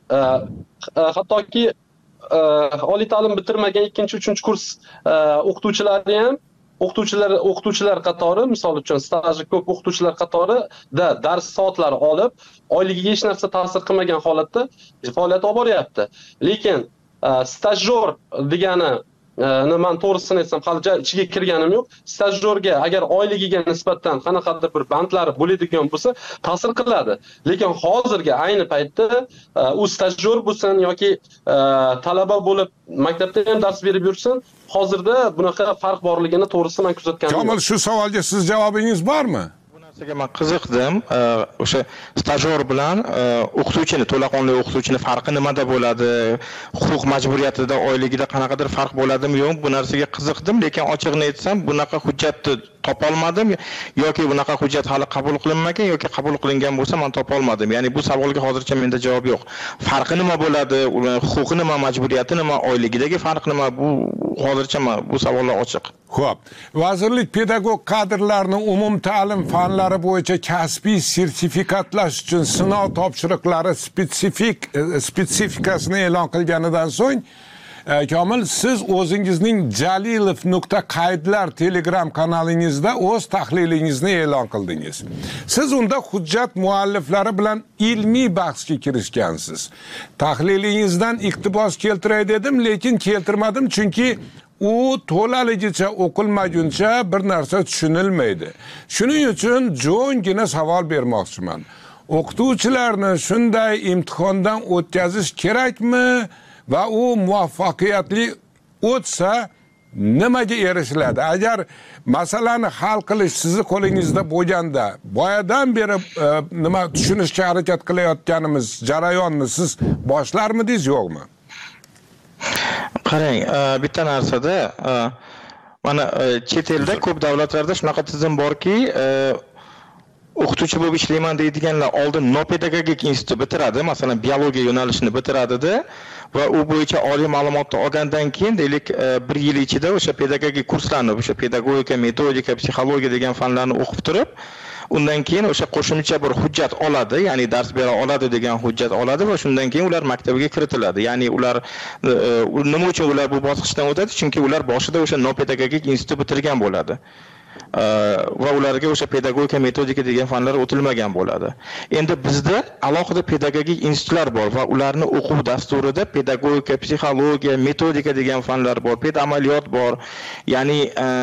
hattoki oliy ta'lim bitirmagan ikkinchi, uchinchi kurs o'qituvchilari ham o'qituvchilar o'qituvchilar qatori, misol uchun staji ko'p o'qituvchilar qatorida dars soatlari olib, oyligiga hech narsa ta'sir qilmagan holatda faoliyat olib boryapti. Lekin stajyor degani, men to'g'risini aytsam, hali ichiga kirganim yo'q. Stajyorga agar oyligiga nisbatan qanaqadir bir bandlari bo'ladigan bo'lsa, ta'sir qiladi. Lekin hozirgi ayni paytda u stajyor bo'lsin yoki talaba bo'lib maktabda ham dars berib yursin, hozirda bunaqa farq borligini to'g'risi men kuzatganim yo'q. Komil, shu savolga siz javobingiz bormi? narsaga men qiziqdim. O'sha stajyor bilan o'qituvchini, to'laqonli o'qituvchini farqi nimada bo'ladi? Huquq majburiyatida, oyligida qanaqadir farq bo'ladimi, yo'q? Bu narsaga qiziqdim, lekin ochig'ini aytsam, bunaqa hujjatni topa olmadim yoki bunaqa hujjat hali qabul qilinmagan yoki qabul qilingan bo'lsa men topa olmadim. Ya'ni bu savolga hozircha menda javob yo'q. Farqi nima bo'ladi? Huquqi nima, majburiyati nima, oyligidagi farq nima? Bu hozircha bu savollar ochiq. Xo'p, vazirlik pedagog kadrlarni umum ta'lim fanlari bo'yicha kasbiy sertifikatlash uchun sinov topshiriqlari spetsifik spetsifikasini e'lon qilganidan so'ng Komil, siz o'zingizning jalilov nuqta qaydlar Telegram kanalingizda o'z tahlilingizni e'lon qildingiz. Siz unda hujjat mualliflari bilan ilmiy bahsga kirishgansiz. Tahlilingizdan iqtibos keltiray dedim, lekin keltirmadim chunki u to'laligicha o'qilmaguncha bir narsa tushunilmaydi. Shuning uchun jo'ngina savol bermoqchiman. O'qituvchilarni shunday imtihondan o'tkazish kerakmi va u muvaffaqiyatli o'tsa nimaga erishiladi? Agar masalani hal qilish sizni qo'lingizda bo'lganda, boyadan beri e, nima tushunishga harakat qilayotganimiz jarayonni siz boshlarmidingiz, yo'qmi? Qarang, bitta narsada mana chet elda ko'p davlatlarda shunaqa tizim borki, o'qituvchi bo'lib ishlayman deydiganlar oldin nopedagogik institut bitiradi, masalan biologiya yo'nalishini bitiradida va u bo'yicha oliy ma'lumotni olgandan keyin deylik bir yil ichida o'sha pedagogik kurslarni, o'sha pedagogika, metodika, psixologiya degan fanlarni o'qib turib, undan keyin o'sha qo'shimcha bir hujjat oladi, ya'ni dars bera oladi degan hujjat oladi va shundan keyin ular maktabga kiritiladi. Ya'ni ular nima uchun ular bu bosqichdan o'tadi? Chunki ular boshida o'sha nopedagogik institut bitirgan bo'ladi. Va ularga o'sha pedagogika, metodika degan fanlar o'tilmagan bo'ladi. Endi bizda alohida pedagogik institutlar bor va ularni o'quv dasturida pedagogika, psixologiya, metodika degan fanlar bor, pedamaliyot bor. Ya'ni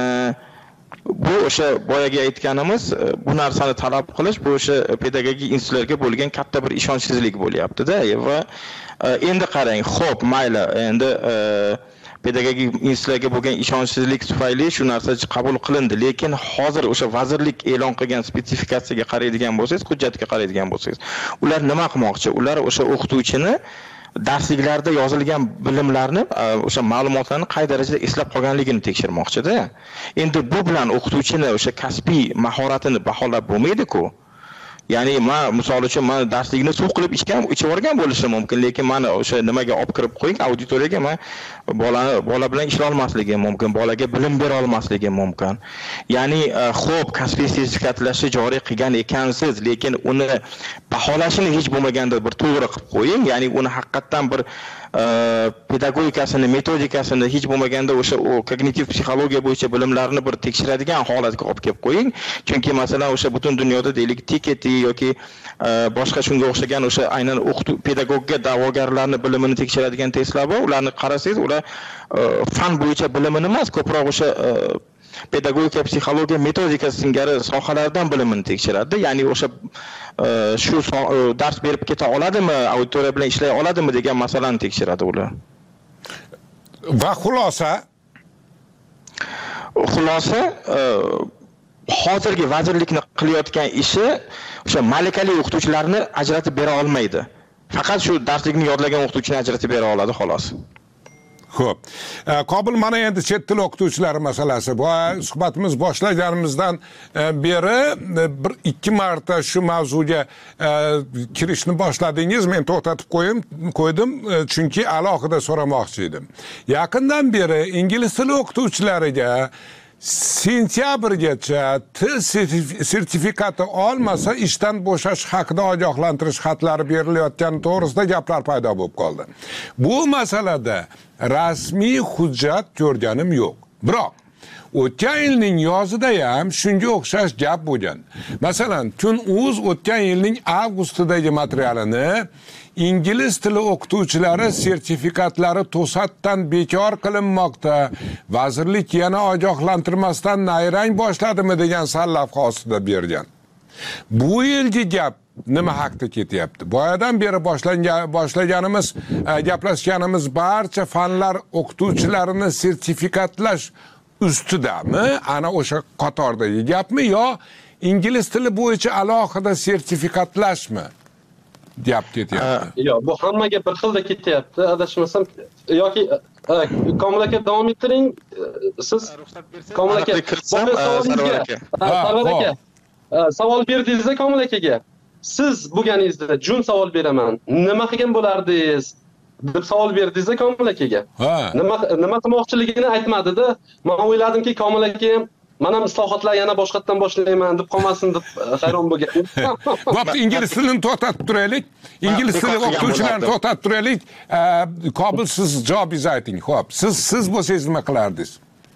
bu o'sha boyaga aytganimiz bu narsani talab qilish, bu o'sha pedagogik institutlarga bo'lgan katta bir ishonchsizlik bo'lyapti-da. Va endi qarang, xo'p, mayli, endi pedagogik institutlarga bo'lgan ishonchsizlik tufayli shu narsa qabul qilindi, lekin hozir o'sha vazirlik e'lon qilgan spetsifikatsiyaga qaraydigan bo'lsangiz, hujjatga qaraydigan bo'lsangiz, ular nima qilmoqchi? Ular o'sha o'qituvchini darsliklarda yozilgan bilimlarni, o'sha ma'lumotlarni qay darajada eslab qolganligini tekshirmoqchi-da. Endi bu bilan o'qituvchini o'sha kasbiy mahoratini baholab bo'lmaydi-ku. Ya'ni men misol uchun men darslikni suv qilib ichgan, ichib yorgan bo'lishi mumkin, lekin meni o'sha nimaga olib kirib qo'ying, auditoriyaga men bolani bola bilan ishlay olmasligim mumkin, bolaga bilim bera olmasligim mumkin. Ya'ni xo'p, kasbiy sertifikatlashni joriy qilgan ekansiz, lekin uni baholashini hech bo'lmaganda bir to'g'ri qilib qo'ying, ya'ni uni haqiqatan bir pedagogikasini, metodikasini hech bo'lmaganda o'sha kognitiv psixologiya bo'yicha bilimlarni bir tekshiradigan holatga olib kelib qo'ying. Chunki masalan o'sha butun dunyoda deylik Tiketi yoki boshqa shunga o'xshagan o'sha aynan o'qituv pedagogga da'vogarlarni bilimini tekshiradigan testlar bor. Ularni qarasangiz, ular fan bo'yicha bilimini emas, ko'proq o'sha pedagogika, psixologiya, metodika singari sohalardan bilimini tekshiradi. Ya'ni o'sha shu dars berib keta oladimi, auditoriya bilan ishlay oladimi degan masalani tekshiradi ular. Va xulosa xulosa hozirgi vazirlikni qilayotgan ishi o'sha malakali o'qituvchilarni ajratib bera olmaydi. Faqat shu darslikni yodlagan o'qituvchini ajratib bera oladi, xolos. Xo'p. Qobil, mana endi chet til o'qituvchilari masalasi. Bu suhbatimiz boshlaganimizdan beri bir ikki marta shu mavzuga kirishni boshladingiz. Men to'xtatib qo'yim, qo'ydim, chunki alohida so'ramoqchi edim. Yaqindan beri ingliz tili o'qituvchilariga sentyabrgacha til sertifikati olmasa ishdan bo'shash haqida ogohlantirish xatlari berilayotgani to'g'risida gaplar paydo bo'lib qoldi. Bu masalada rasmiy hujjat ko'rganim yo'q. Biroq o'tgan yilning yozida ham shunga o'xshash gap bo'lgan. Masalan, Kun.uz o'tgan yilning avgustidagi materialini ingliz tili o'qituvchilari sertifikatlari to'satdan bekor qilinmoqda, vazirlik yana ogohlantirmasdan nayrang boshladimi degan sarlavha ostida bergan. Bu yilgi gap nima haqda ketyapti? Boyadan beri boshlangan boshlaganimiz, gaplashganimiz barcha fanlar o'qituvchilarini sertifikatlash ustidami? Ana o'sha qatordagi gapmi yo ingliz tili bo'yicha alohida sertifikatlashmi deyap ketyapti. Yo'q, bu hammaga bir xilda ketyapti. Adashmasam yoki Komil aka davom ettiring. Siz Komil aka Sarvar aka. Sarvar aka. Savol berdingiz-da Komil akaga. Siz bo'lganingizda jun savol beraman. Nima qilgan bo'lardingiz? deb savol berdingiz-da Komil akaga. Nima nima qilmoqchiligini aytmadi-da. Men o'yladimki Komil aka ham men ham islohotlar yana boshqatdan boshlayman deb qolmasin deb hayron bo'lgan. Bo'pti, ingliz tilini to'xtatib turaylik. Ingliz tili o'qituvchilarini to'xtatib turaylik. Komil, siz javobingizni ayting. Xo'p, siz siz bo'lsangiz nima qilardingiz?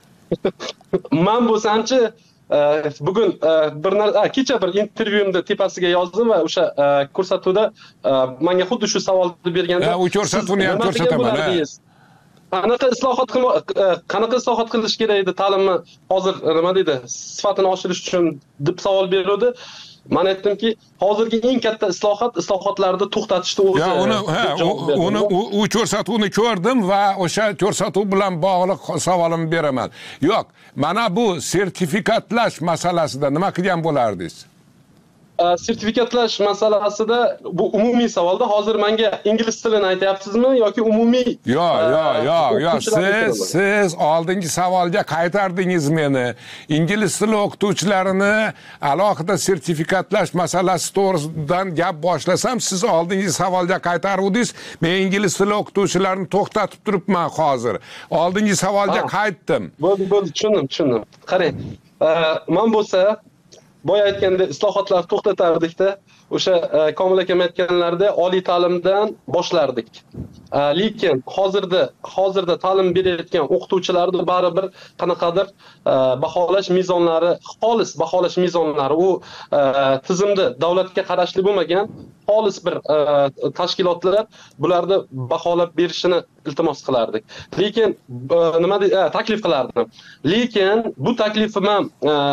Men bo'lsam-chi bugun bir kecha bir intervyuimda tepasiga yozdim va o'sha ko'rsatuvda menga xuddi shu savolni berganda u ko'rsatuvni ham ko'rsataman. Qanaqa islohot qanaqa islohot qilish kerak edi ta'limni hozir nima deydi sifatini oshirish uchun deb savol berdi. Men aytdimki, hozirgi eng katta islohot islohotlarni to'xtatishni o'zi. Ya uni uni u ko'rsatuvni ko'rdim va o'sha ko'rsatuv bilan bog'liq savolimni beraman. Yo'q, mana bu sertifikatlash masalasida nima qilgan bo'lardingiz? Sertifikatlash masalasida bu umumiy savolda hozir menga ingliz tilini aytyapsizmi yoki umumiy? Yo'q, yo'q, yo'q, yo'q. Siz siz oldingi savolga qaytardingiz meni. Ingliz tili o'qituvchilarini alohida sertifikatlash masalasi to'g'risidan gap boshlasam, siz oldingi savolga qaytaruvdingiz. Men ingliz tili o'qituvchilarini to'xtatib turibman hozir. Oldingi savolga qaytdim. Bo'ldi, bo'ldi, tushundim, tushundim. Qarang, men bo'lsa boya aytganda islohotlar to'xtatardik-da, o'sha Komil akam aytganlarda oliy ta'limdan boshlardik. Lekin hozirda hozirda ta'lim berayotgan o'qituvchilarni baribir qanaqadir baholash mezonlari, xolis baholash mezonlari u tizimda davlatga qarashli bo'lmagan xolis bir tashkilotlar bularni baholab berishini iltimos qilardik. Lekin nima deydi, taklif qilardim. Lekin bu taklifim ham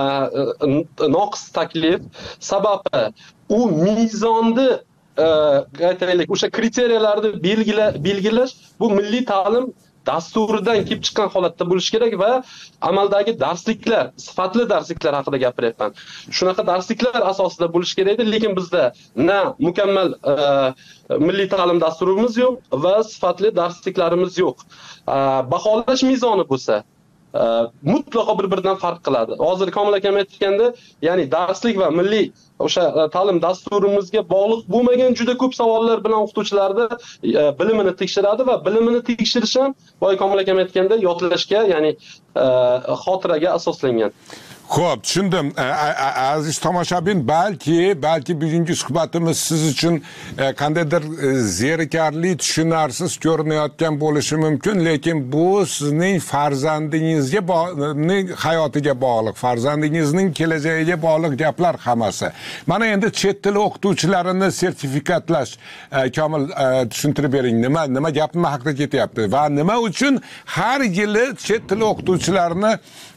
noqis taklif, sababi u mezonni aytaylik, o'sha kriteriyalarni belgilash bu milliy ta'lim dasturidan kelib chiqqan holatda bo'lish kerak va amaldagi darsliklar, sifatli darsliklar haqida gapiryapman. Shunaqa darsliklar asosida bo'lish kerak edi, lekin bizda na mukammal milliy ta'lim dasturimiz yo'q va sifatli darsliklarimiz yo'q. Baholash mezoni bo'lsa mutlaqo bir-biridan farq qiladi. Hozir Komil akam aytganda, ya'ni darslik va milliy o'sha ta'lim dasturimizga bog'liq bo'lmagan juda ko'p savollar bilan o'qituvchilarni bilimini tekshiradi va bilimini tekshirish ham boya Komil akam aytganda yodlashga, ya'ni xotiraga asoslangan. Xo'p, tushundim. Aziz tomoshabin, balki balki bugungi suhbatimiz siz uchun qandaydir zerikarli, tushunarsiz ko'rinayotgan bo'lishi mumkin, lekin bu sizning farzandingizga hayotiga bog'liq, farzandingizning kelajagiga bog'liq gaplar hammasi. Mana endi chet tili o'qituvchilarini sertifikatlash, Komil tushuntirib bering, nima nima gap nima haqida ketyapti va nima uchun har yili chet tili o'qituvchilarini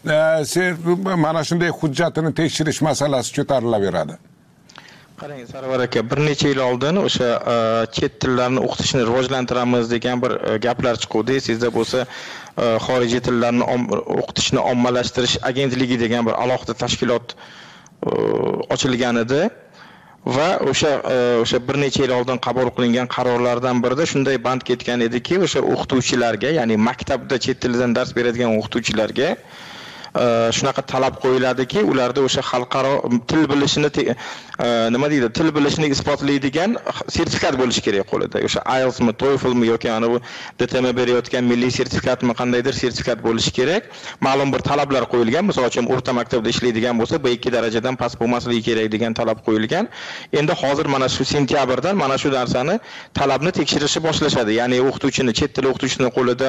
mana shunday hujjatini tekshirish masalasi ko'tarilaveradi. Qarang, Sarvar aka, bir necha yil oldin o'sha chet tillarini o'qitishni rivojlantiramiz degan bir gaplar chiqdi. Sizda bo'lsa xorijiy tillarni o'qitishni ommalashtirish agentligi degan bir alohida tashkilot ochilgan edi. Va o'sha o'sha bir necha yil oldin qabul qilingan qarorlardan birida shunday band ketgan ediki, o'sha o'qituvchilarga, ya'ni maktabda chet tilidan dars beradigan o'qituvchilarga shunaqa talab qo'yiladiki, ularda o'sha xalqaro til bilishini nima deydi, til bilishini isbotlaydigan sertifikat bo'lishi kerak qo'lida. O'sha I E L T S mi, TOEFL mi yoki ana bu D T M berayotgan milliy sertifikatmi, qandaydir sertifikat bo'lishi kerak. Ma'lum bir talablar qo'yilgan. Misol uchun o'rta maktabda ishlaydigan bo'lsa, B ikki darajadan past bo'lmasligi kerak degan talab qo'yilgan. Endi hozir mana shu sentyabrdan mana shu narsani talabni tekshirishni boshlashadi. Ya'ni o'qituvchini, chet tili o'qituvchisining qo'lida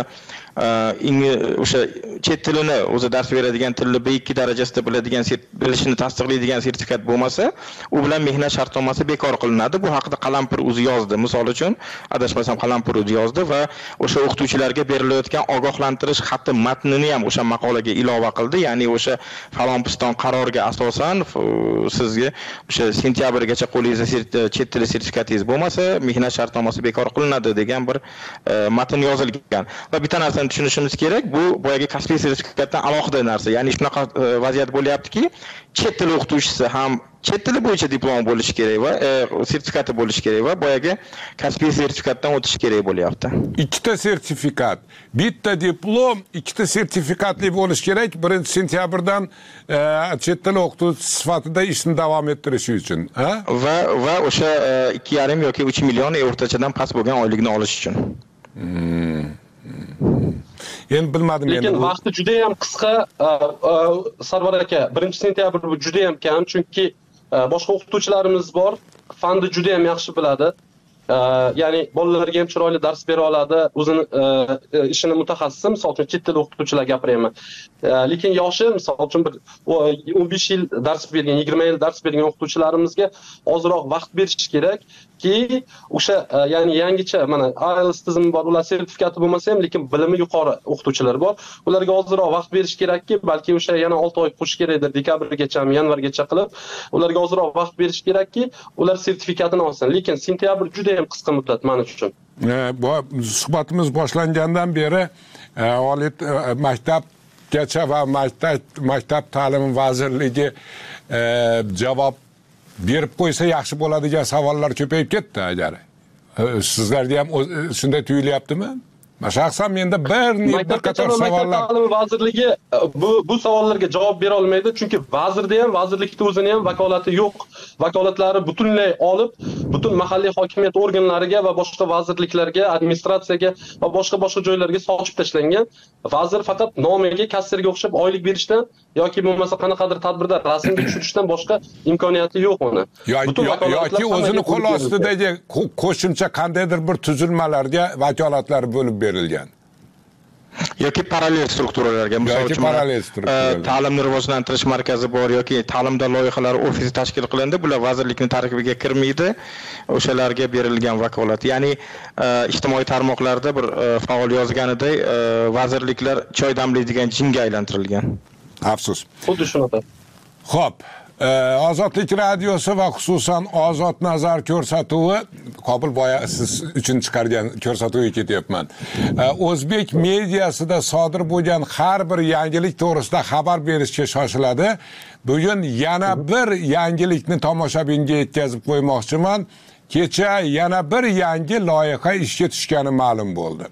o'sha chet tilini o'zi dars beradigan tilni B ikki darajasida biladigan, bilishini tasdiqlaydigan sertifikat bo'lmasa, u bilan mehnat shartnomasi bekor qilinadi. Bu haqida Qalampir o'zi yozdi. Misol uchun, adashmasam Qalampir o'zi yozdi va o'sha o'qituvchilarga berilayotgan ogohlantirish xati matnini ham o'sha maqolaga ilova qildi. Ya'ni o'sha falon piston qarorga asosan sizga o'sha sentyabrgacha qo'lingizda chet tili sertifikatingiz bo'lmasa, mehnat shartnomasi bekor qilinadi degan bir matn yozilgan. Va bitta narsani tushunishimiz kerak, bu boyagi kasbiy sertifikatdan alohida narsa. narsa. Ya'ni shunaqa vaziyat bo'lyaptiki, chet tili o'qituvchisi ham chet tili bo'yicha diplomi bo'lishi kerak va sertifikati bo'lishi kerak va boyaga kasbiy sertifikatdan o'tishi kerak bo'lyapti. Ikkita sertifikat, bitta diplom, ikkita sertifikatli bo'lishi kerak. birinchi sentyabrdan chet tili o'qituvchisi sifatida ishni davom ettirish uchun, ha? Va va o'sha ikki yarim yoki uch million o'rtachadan past bo'lgan oylikni olish uchun. Hmm. Endi bilmadim endi. Lekin vaqti juda ham qisqa, Sarvar aka. birinchi sentyabr bu juda ham kam, chunki boshqa o'qituvchilarimiz bor, fanni juda ham yaxshi biladi. Ya'ni bolalarga ham chiroyli dars bera oladi, o'zini ishini mutaxassisi, misol uchun chet tili o'qituvchilar gapiryapman. Lekin yoshi misol uchun bir o'n besh yil dars bergan, yigirma yil dars bergan o'qituvchilarimizga ozroq vaqt berish kerak ki o'sha ya'ni yangicha mana I E L T S tizimi bor, ular sertifikati bo'lmasa ham lekin bilimi yuqori o'qituvchilar bor. Ularga ozroq vaqt berish kerakki, balki o'sha yana olti oy qo'shish kerakdir, dekabrgacha, yanvargacha qilib, ularga ozroq vaqt berish kerakki, ular sertifikatini olsin. Lekin sentyabr juda ham qisqa muddat men uchun. Bu suhbatimiz boshlangandan beri oliy maktabgacha va maktab maktab ta'limi vazirligi javob berib qo'ysa yaxshi bo'ladigan savollar ko'payib ketdi agar. Sizlarga ham shunday tuyulyaptimi? Shaxsan menda bir bir qator savollar. Maktab ta'limi vazirligi bu bu savollarga javob bera olmaydi, chunki vazirda ham, vazirlikda o'zini ham vakolati yo'q. Vakolatlari butunlay olib, butun mahalliy hokimiyat organlariga va boshqa vazirliklarga, administratsiyaga va boshqa boshqa joylarga sochib tashlangan. Vazir faqat nomiga, kasserga o'xshab oylik berishdan yoki bo'lmasa qanaqadir tadbirda rasmga tushirishdan boshqa imkoniyati yo'q uni. Yoki o'zini qo'l ostidagi qo'shimcha qandaydir bir tuzilmalarga vakolatlar bo'lib berilgan. yoki parallel strukturalarga, misol uchun ta'limni rivojlantirish markazi bor yoki ta'limda loyihalar ofisi tashkil qilindi, bular vazirlikning tarkibiga kirmaydi, o'shalarga berilgan vakolat. Ya'ni ijtimoiy tarmoqlarda bir faol yozganidek vazirliklar choy damlaydigan jinga aylantirilgan. Afsus. Xuddi shunaqa. Xo'p, Ozodlik radiosi va xususan Ozod nazar ko'rsatuvi, Qobil boya siz uchun chiqargan ko'rsatuvga ketyapman. O'zbek mediasida sodir bo'lgan har bir yangilik to'g'risida xabar berishga shoshiladi. Bugun yana bir yangilikni tomoshabinga yetkazib qo'ymoqchiman. Kecha yana bir yangi loyiha ishga tushgani ma'lum bo'ldi.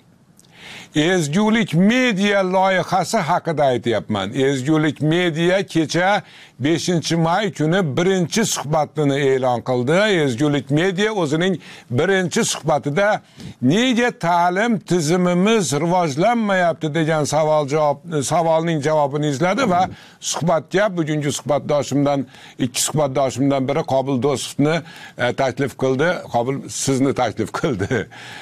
Ezgulik media loyihasi haqida aytyapman. Ezgulik media kecha beshinchi may kuni birinchi suhbatini e'lon qildi. Ezgulik media o'zining birinchi suhbatida nega ta'lim tizimimiz rivojlanmayapti degan savol javob savolning javobini izladi va suhbatga bugungi suhbatdoshimdan ikki suhbatdoshimdan biri Qobil Do'stovni taklif qildi. Qobil sizni taklif qildi.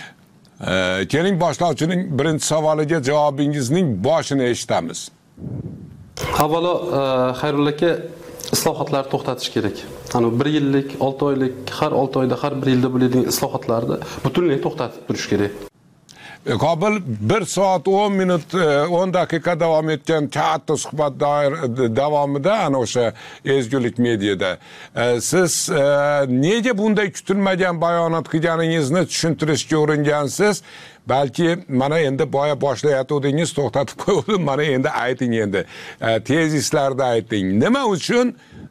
Keling boshlovchining birinchi savoliga javobingizning boshini eshitamiz. Avvalo, Xayrullo aka, islohotlarni to'xtatish kerak. Ana bir yillik, olti oylik, har olti oyda, har bir yilda bo'ladigan islohotlarni butunlay to'xtatib turish kerak. Qobil bir soat o'n minut o'n daqiqa davom etgan katta suhbat davomida ana o'sha ezgulik mediada siz nega bunday kutilmagan bayonot qilganingizni tushuntirishga uringansiz. Balki mana endi boya boshlayotgandingiz, to'xtatib qo'ydim. Mana endi ayting, endi tezislarda ayting. Nima uchun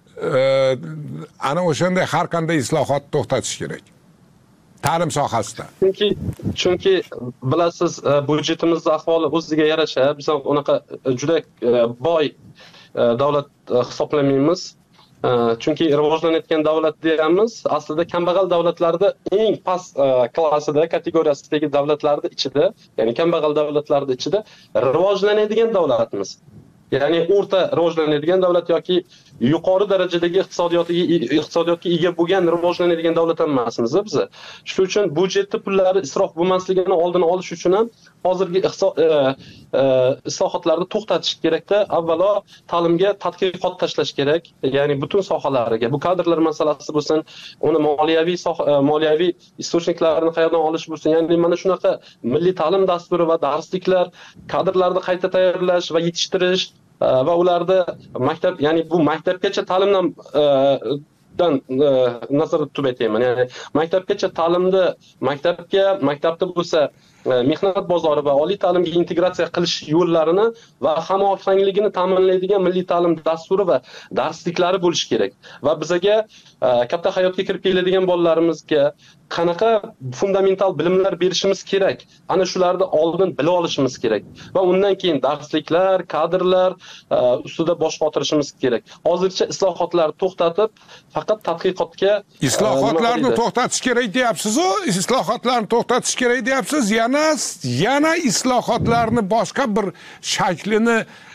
ana o'shanday har qanday islohot to'xtatish kerak? Ta'lim sohasida. Chunki chunki bilasiz, byudjetimizning ahvoli o'ziga yarasha, biz unaqa juda boy davlat hisoblamaymiz. Chunki rivojlanayotgan davlat deyamiz, aslida kambag'al davlatlarda eng past klassida, kategoriyasidagi davlatlarda ichida, ya'ni kambag'al davlatlarda ichida rivojlanadigan davlatmiz. Ya'ni o'rta rivojlanadigan davlat yoki yuqori darajadagi iqtisodiyotiga iqtisodiyotga ega bo'lgan rivojlanadigan davlat emasmiz biz. Shuning uchun byudjetda pullari isrof bo'lmasligini oldini olish uchun ham hozirgi islohotlarni to'xtatish kerakda. Avvalo ta'limga tadqiqot tashlash kerak, ya'ni butun sohalariga. Bu kadrlar masalasi bo'lsin, uni moliyaviy moliyaviy istochniklarni qayerdan olish bo'lsin, ya'ni mana shunaqa milliy ta'lim dasturi va darsliklar, kadrlarni qayta tayyorlash va yetishtirish va ularda maktab, ya'ni bu maktabgacha ta'limdan dan nazorat tutib aytayman. Ya'ni maktabgacha ta'limni maktabga, maktabda bo'lsa mehnat bozori va oliy ta'limga integratsiya qilish yo'llarini va hamohangligini ta'minlaydigan milliy ta'lim dasturi va darsliklari bo'lishi kerak. Va bizaga katta hayotga kirib keladigan bolalarimizga qanaqa fundamental bilimlar berishimiz kerak. Ana shularni oldin bila olishimiz kerak va undan keyin darsliklar, kadrlar ustida bosh qotirishimiz kerak. Hozircha islohotlarni to'xtatib, faqat tadqiqotga islohotlarni to'xtatish kerak deyapsiz-ku, islohotlarni to'xtatish kerak deyapsiz. Yana yana islohotlarni boshqa bir shaklini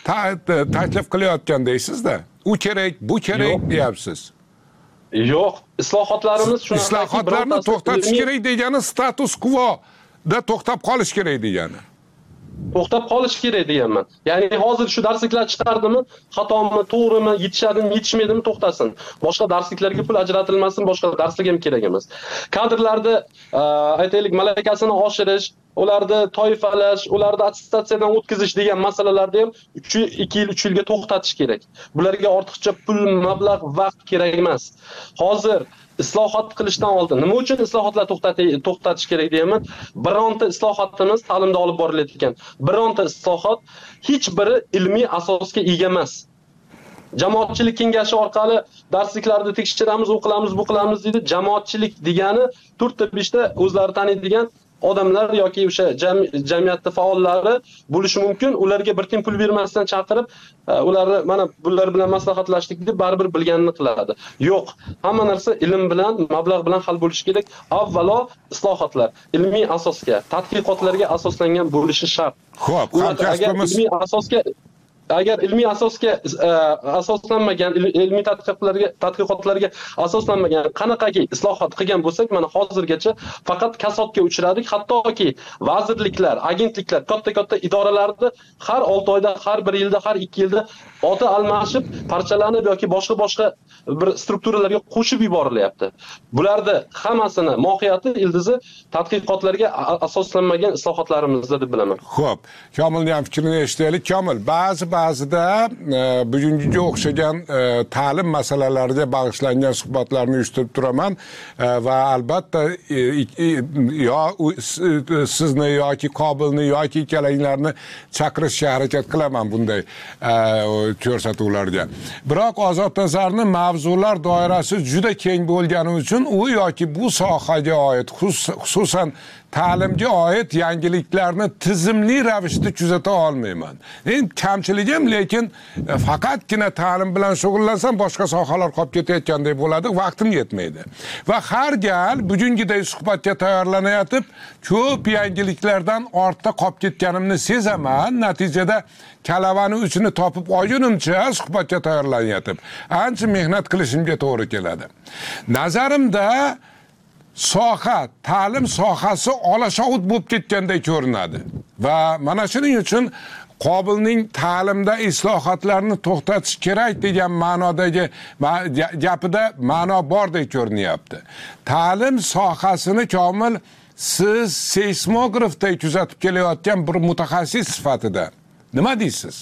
taklif qilayotgan deysiz-da. U kerak, bu kerak deyapsiz. Yo'q, islohotlarimiz shunaqa. Islohotlarni to'xtatish kerak degani status quo da to'xtab qolish kerak degani. To'xtab qolish kerak deganman. Ya'ni hozir shu darsliklar chiqardimi, xatomi, to'g'rimi, yetishadimi, yetishmaydimi to'xtasin. Boshqa darsliklarga pul ajratilmasin, boshqa darslik ham kerak emas. Kadrlarda aytaylik malakasini oshirish, ularni toifalash, ularni attestatsiyadan o'tkazish degan masalalarda ham ikki yil, uch yilga to'xtatish kerak. Bularga ortiqcha pul, mablag', vaqt kerak emas. Hozir islohot qilishdan oldin nima uchun islohotlar to'xtatish kerak deyman? Bironta islohotimiz ta'limda olib borilayotgan. Bironta islohot hech biri ilmiy asosga ega emas. Jamoatchilik kengashi orqali darsliklarni tekshiramiz, u qilamiz, bu qilamiz deydi. Jamoatchilik degani to'rtta beshta o'zlari taniydigan odamlar yoki o'sha jamiyatning faollari bo'lishi mumkin. Ularga bir tiyin pul bermasdan chaqirib, ularni mana bular bilan maslahatlashdik deb baribir bilganini qiladi. Yo'q, hamma narsa ilm bilan, mablag' bilan hal bo'lishi kerak. Avvalo islohotlar ilmiy asosga, tadqiqotlarga asoslangan bo'lishi shart. Xo'p, hamkasbimiz ilmiy asosga agar ilmiy asosga asoslanmagan, ilmiy tadqiqotlarga tadqiqotlarga asoslanmagan qanaqaki islohot qilgan bo'lsak, mana hozirgacha faqat kasodga uchradik. Hattoki vazirliklar, agentliklar, katta-katta idoralarda har olti oyda, har bir yilda, har ikki yilda oti almashib, parchalanib yoki boshqa-boshqa bir strukturalarga qo'shib yuborilyapti. Bularda hammasini mohiyati ildizi tadqiqotlarga asoslanmagan islohotlarimizda deb bilaman. Xo'p, Komilning ham fikrini eshitaylik. Komil, ba'zi ba'zida bugungiga o'xshagan ta'lim masalalariga bag'ishlangan suhbatlarni uyushtirib turaman va albatta yo sizni yoki Qobilni yoki ikkalanglarni chaqirishga harakat qilaman bunday ko'rsatuvlarga. Biroq Ozod Nazarni mavzular doirasi juda keng bo'lgani uchun u yoki bu sohaga oid, xususan ta'limga oid yangiliklarni tizimli ravishda kuzata olmayman. Men kamchiligim, lekin faqatgina ta'lim bilan shug'ullansam boshqa sohalar qolib ketayotgandek bo'ladi, vaqtim yetmaydi. Va har gal bugungiday suhbatga tayyorlanayotib, ko'p yangiliklardan ortda qolib ketganimni sezaman. Natijada kalavani uchini topib olgunimcha suhbatga tayyorlanayotib, ancha mehnat qilishimga to'g'ri keladi. Nazarimda soha, ta'lim sohasi olashovut bo'lib ketgandek ko'rinadi. Va mana shuning uchun Qobilning ta'limda islohotlarni to'xtatish kerak degan ma'nodagi gapida ma'no bordek ko'rinyapti. Ta'lim sohasini Komil siz seysmografday kuzatib kelayotgan bir mutaxassis sifatida nima deysiz?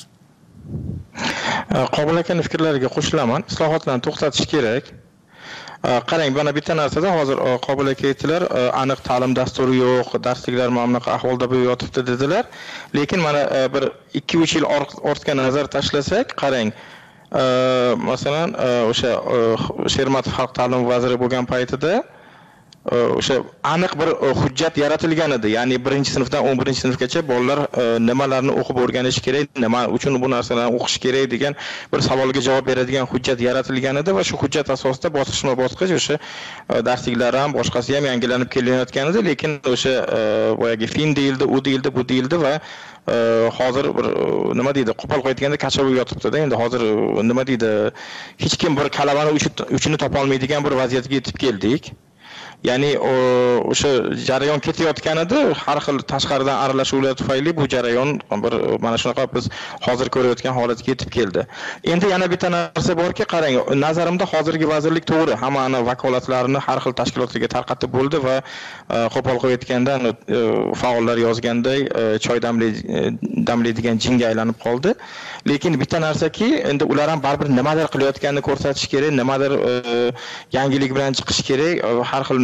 Qobil akaning fikrlariga qo'shilaman. Islohotlarni to'xtatish kerak. Qarang, mana bitta narsada hozir Qobil aka aytdilar, aniq ta'lim dasturi yo'q, darsliklar mana bunaqa ahvolda bo'lib yotibdi dedilar. Lekin mana bir ikki uch yil ortga nazar tashlasak, qarang, masalan, o'sha Shermatov xalq ta'limi vaziri bo'lgan paytida o'sha aniq bir hujjat yaratilgan edi. Ya'ni birinchi sinfdan o'n birinchi sinfgacha bolalar nimalarni o'qib o'rganishi kerak, nima uchun bu narsalarni o'qish kerak degan bir savolga javob beradigan hujjat yaratilgan edi va shu hujjat asosida bosqichma-bosqich o'sha darsliklar ham, boshqasi ham yangilanib kelayotgan edi, lekin o'sha boyagi fin deyildi, u deyildi, bu deyildi va hozir bir nima deydi, qo'pol qo'yayotganda kacha bo'lib yotibdi-da. Endi hozir nima deydi, hech kim bir kalavani uchini topa olmaydigan bir vaziyatga yetib keldik. Ya'ni o'sha jarayon ketayotgan edi, har xil tashqaridan aralashuvlar tufayli bu jarayon bir mana shunaqa biz hozir ko'rayotgan holatga yetib keldi. Endi yana bitta narsa borki, qarang, nazarimda hozirgi vazirlik to'g'ri hammani vakolatlarini har xil tashkilotlarga tarqatib bo'ldi va qo'pol qo'yayotganda faollar yozganday choy damlaydigan jinga aylanib qoldi. Lekin bitta narsaki, endi ular ham baribir nimadir qilayotganini ko'rsatish kerak, nimadir yangilik bilan chiqish kerak, har xil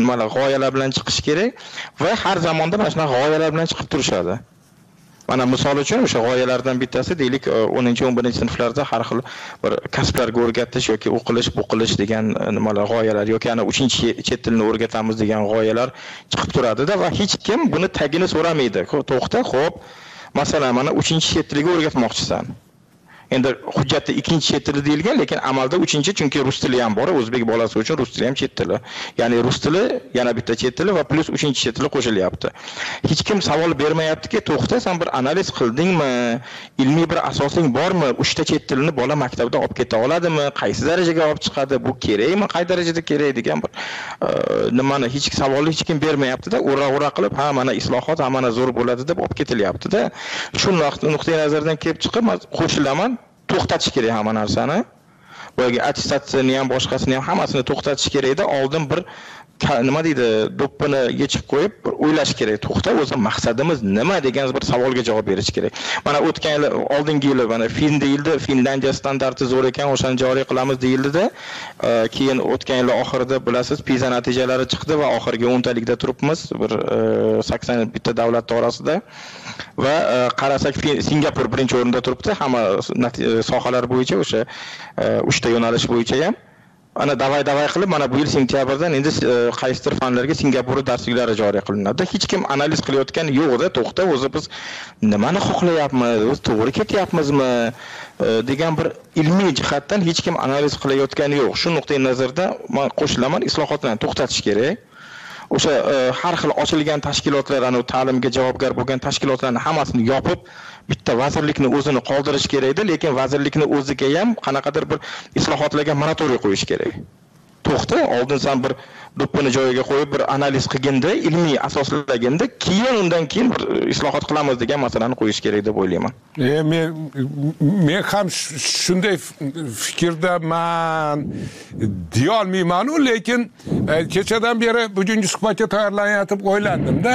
nimalar g'oyalar bilan chiqish kerak va har zamonda mana shunaqa g'oyalar bilan chiqib turishadi. Mana misol uchun o'sha g'oyalardan bittasi deylik o'ninchi o'n birinchi sinflarda har xil bir kasblarga o'rgatish yoki o'qilish, o'qilish degan nimalar g'oyalar yoki ana uchinchi chet tilini o'rgatamiz degan g'oyalar chiqib turadi-da va hech kim buni tagini so'ramaydi. To'xta, xo'p, masalan, mana uchinchi chet tiliga o'rgatmoqchisan. Endi hujjatda ikkinchi chet tili deyilgan, lekin amalda uchinchi, chunki rus tili ham bor, o'zbek bolasi uchun rus tili ham chet tili. Ya'ni rus tili, yana bitta chet tili va plus uchinchi chet tili qo'shilyapti. Hech kim savol bermayaptiki, to'xta, sen bir analiz qildingmi? Ilmiy bir asosing bormi? uchta chet tilini bola maktabda olib keta oladimi? Qaysi darajaga olib chiqadi? Bu kerakmi? Qay darajada kerak degan bir nimani hech savolni hech kim bermayapti-da, ura-ura qilib, ha mana islohot, ha mana zo'r bo'ladi deb olib ketilyapti-da. Shu nuqtai nazardan kelib chiqib qo'shilaman, to'xtatish kerak hamma narsani. Boyagi attestatsiyani ham, boshqasini ham hammasini to'xtatish kerak-da. Oldin bir nima deydi, do'ppini yechib qo'yib, o'ylash kerak. To'xta, o'zi maqsadimiz nima degan bir savolga javob berish kerak. Mana o'tgan yil, oldingi yil mana Fin deyildi, Finlandiya standarti zo'r ekan, o'shani joriy qilamiz deyildi-da. Keyin o'tgan yil oxirida bilasiz, PISA natijalari chiqdi va oxirgi o'ntalikda turibmiz, bir sakson bitta davlat orasida. Va qarasak Singapur birinchi o'rinda turibdi, hamma sohalar bo'yicha o'sha uchta yo'nalish bo'yicha ham. Ana davay-davay qilib, mana bu yil sentyabrdan endi qaysidir fanlarga Singapur darsliklari joriy qilinadi. Hech kim analiz qilayotgani yo'q-da, to'xta, o'zi biz nimani xohlayapmiz, o'zi to'g'ri ketyapmizmi degan bir ilmiy jihatdan hech kim analiz qilayotgani yo'q. Shu nuqtai nazarda men qo'shilaman, islohotlarni to'xtatish kerak. O'sha har xil ochilgan tashkilotlar, ana ta'limga javobgar bo'lgan tashkilotlarni hammasini yopib, bitta vazirlikni o'zini qoldirish kerak-da, lekin vazirlikni o'ziga ham qanaqadir bir islohotlarga moratoriy qo'yish kerak. To'xta, oldin sen bir do'ppini joyiga qo'yib bir analiz qilganda, ilmiy asoslaganda, keyin undan keyin bir islohot qilamiz degan masalani qo'yish kerak deb o'ylayman. E, men men ham shunday fikrdaman deya olmayman-ku, lekin kechadan beri bugungi suhbatga tayyorlanayotib o'ylandim-da.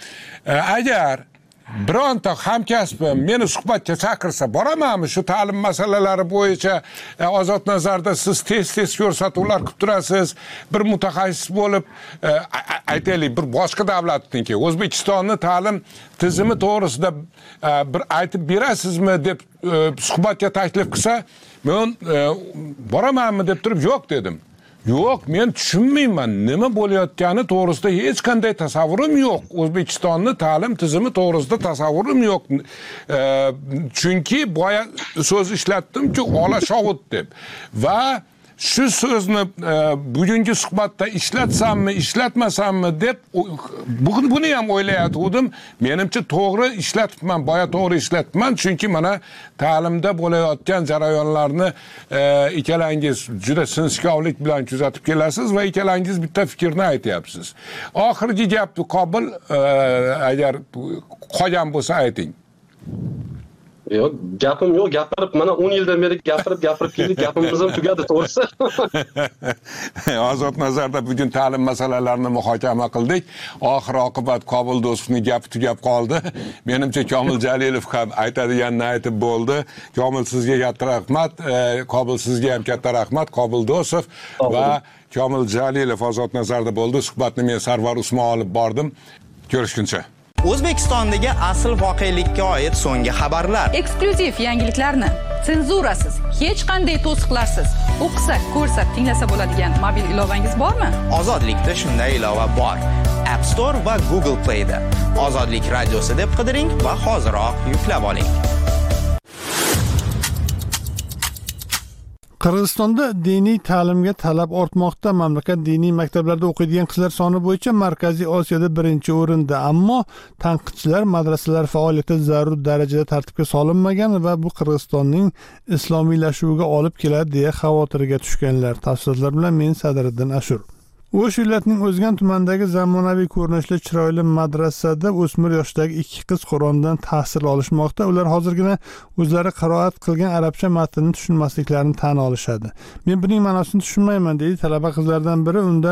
Agar bironta hamkasbim meni suhbatga chaqirsa, boramanmi shu ta'lim masalalari bo'yicha? Ozod nazarda siz tez-tez ko'rsatuvlar qilib turasiz, bir mutaxassis bo'lib, aytaylik, bir boshqa davlatniki, O'zbekistonning ta'lim tizimi to'g'risida bir aytib berasizmi deb suhbatga taklif qilsa, men boramanmi deb turib yo'q dedim. Yo'q, men tushunmayman, nima bo'layotgani to'g'risida hech qanday tasavvurim yo'q. O'zbekistonning ta'lim tizimi to'g'risida tasavvurim yo'q. E, chunki boya so'z ishlatdimki, olashovut deb. Va shu so'zni e, bugungi suhbatda ishlatsammi, ishlatmasammi deb bugun buni ham o'ylayotgandim. Menimcha to'g'ri ishlatibman, boya to'g'ri ishlatibman, chunki mana ta'limda bo'layotgan jarayonlarni e, ikkalangiz juda sinchkovlik bilan kuzatib kelasiz va ikkalangiz bitta fikrni aytyapsiz. Oxirgi gapni Qobil e, agar qolgan bo'lsa ayting. Yo'q, gapim yo'q, gapirib, mana o'n yildan beri gapirib, gapirib keldik, gapimiz ham tugadi, to'g'risi. Ozod nazarda bugun ta'lim masalalarini muhokama qildik. Oxir oqibat Qobil Do'stovning gapi tugab qoldi. Menimcha Komil Jalilov ham aytadiganini aytib bo'ldi. Komil, sizga katta rahmat, Qobil sizga ham katta rahmat. Qobil Do'stov va Komil Jalilov Ozod nazarda bo'ldi. Suhbatni men Sarvar Usmon olib bordim. Ko'rishguncha. O'zbekistondagi asl voqelikka oid so'nggi xabarlar, eksklyuziv yangiliklarni, senzurasiz, hech qanday to'siqlarsiz o'qisa, ko'rsa, tinglasa bo'ladigan mobil ilovangiz bormi? Ozodlikda shunday ilova bor. App Store va Google Play da. Ozodlik radiosi deb qidiring va hoziroq yuklab oling. Qirg'izistonda diniy ta'limga talab ortmoqda. Mamlakat diniy maktablarda o'qiydigan qizlar soni bo'yicha Markaziy Osiyoda birinchi o'rinda, ammo tanqidchilar madrasalar faoliyati zarur darajada tartibga solinmagan va bu Qirg'izistonning islomiylashuviga olib keladi deya xavotirga tushganlar. Tafsilotlar bilan men Sadriddin Ashur. O'sh viloyatining O'zgan tumanidagi zamonaviy ko'rinishli chiroyli madrasada o'smir yoshdagi ikki qiz Qur'ondan tahsil olishmoqda. Ular hozirgina o'zlari qiroat qilgan arabcha matnni tushunmasliklarini tan olishadi. Men buning ma'nosini tushunmayman deydi talaba qizlardan biri. Undan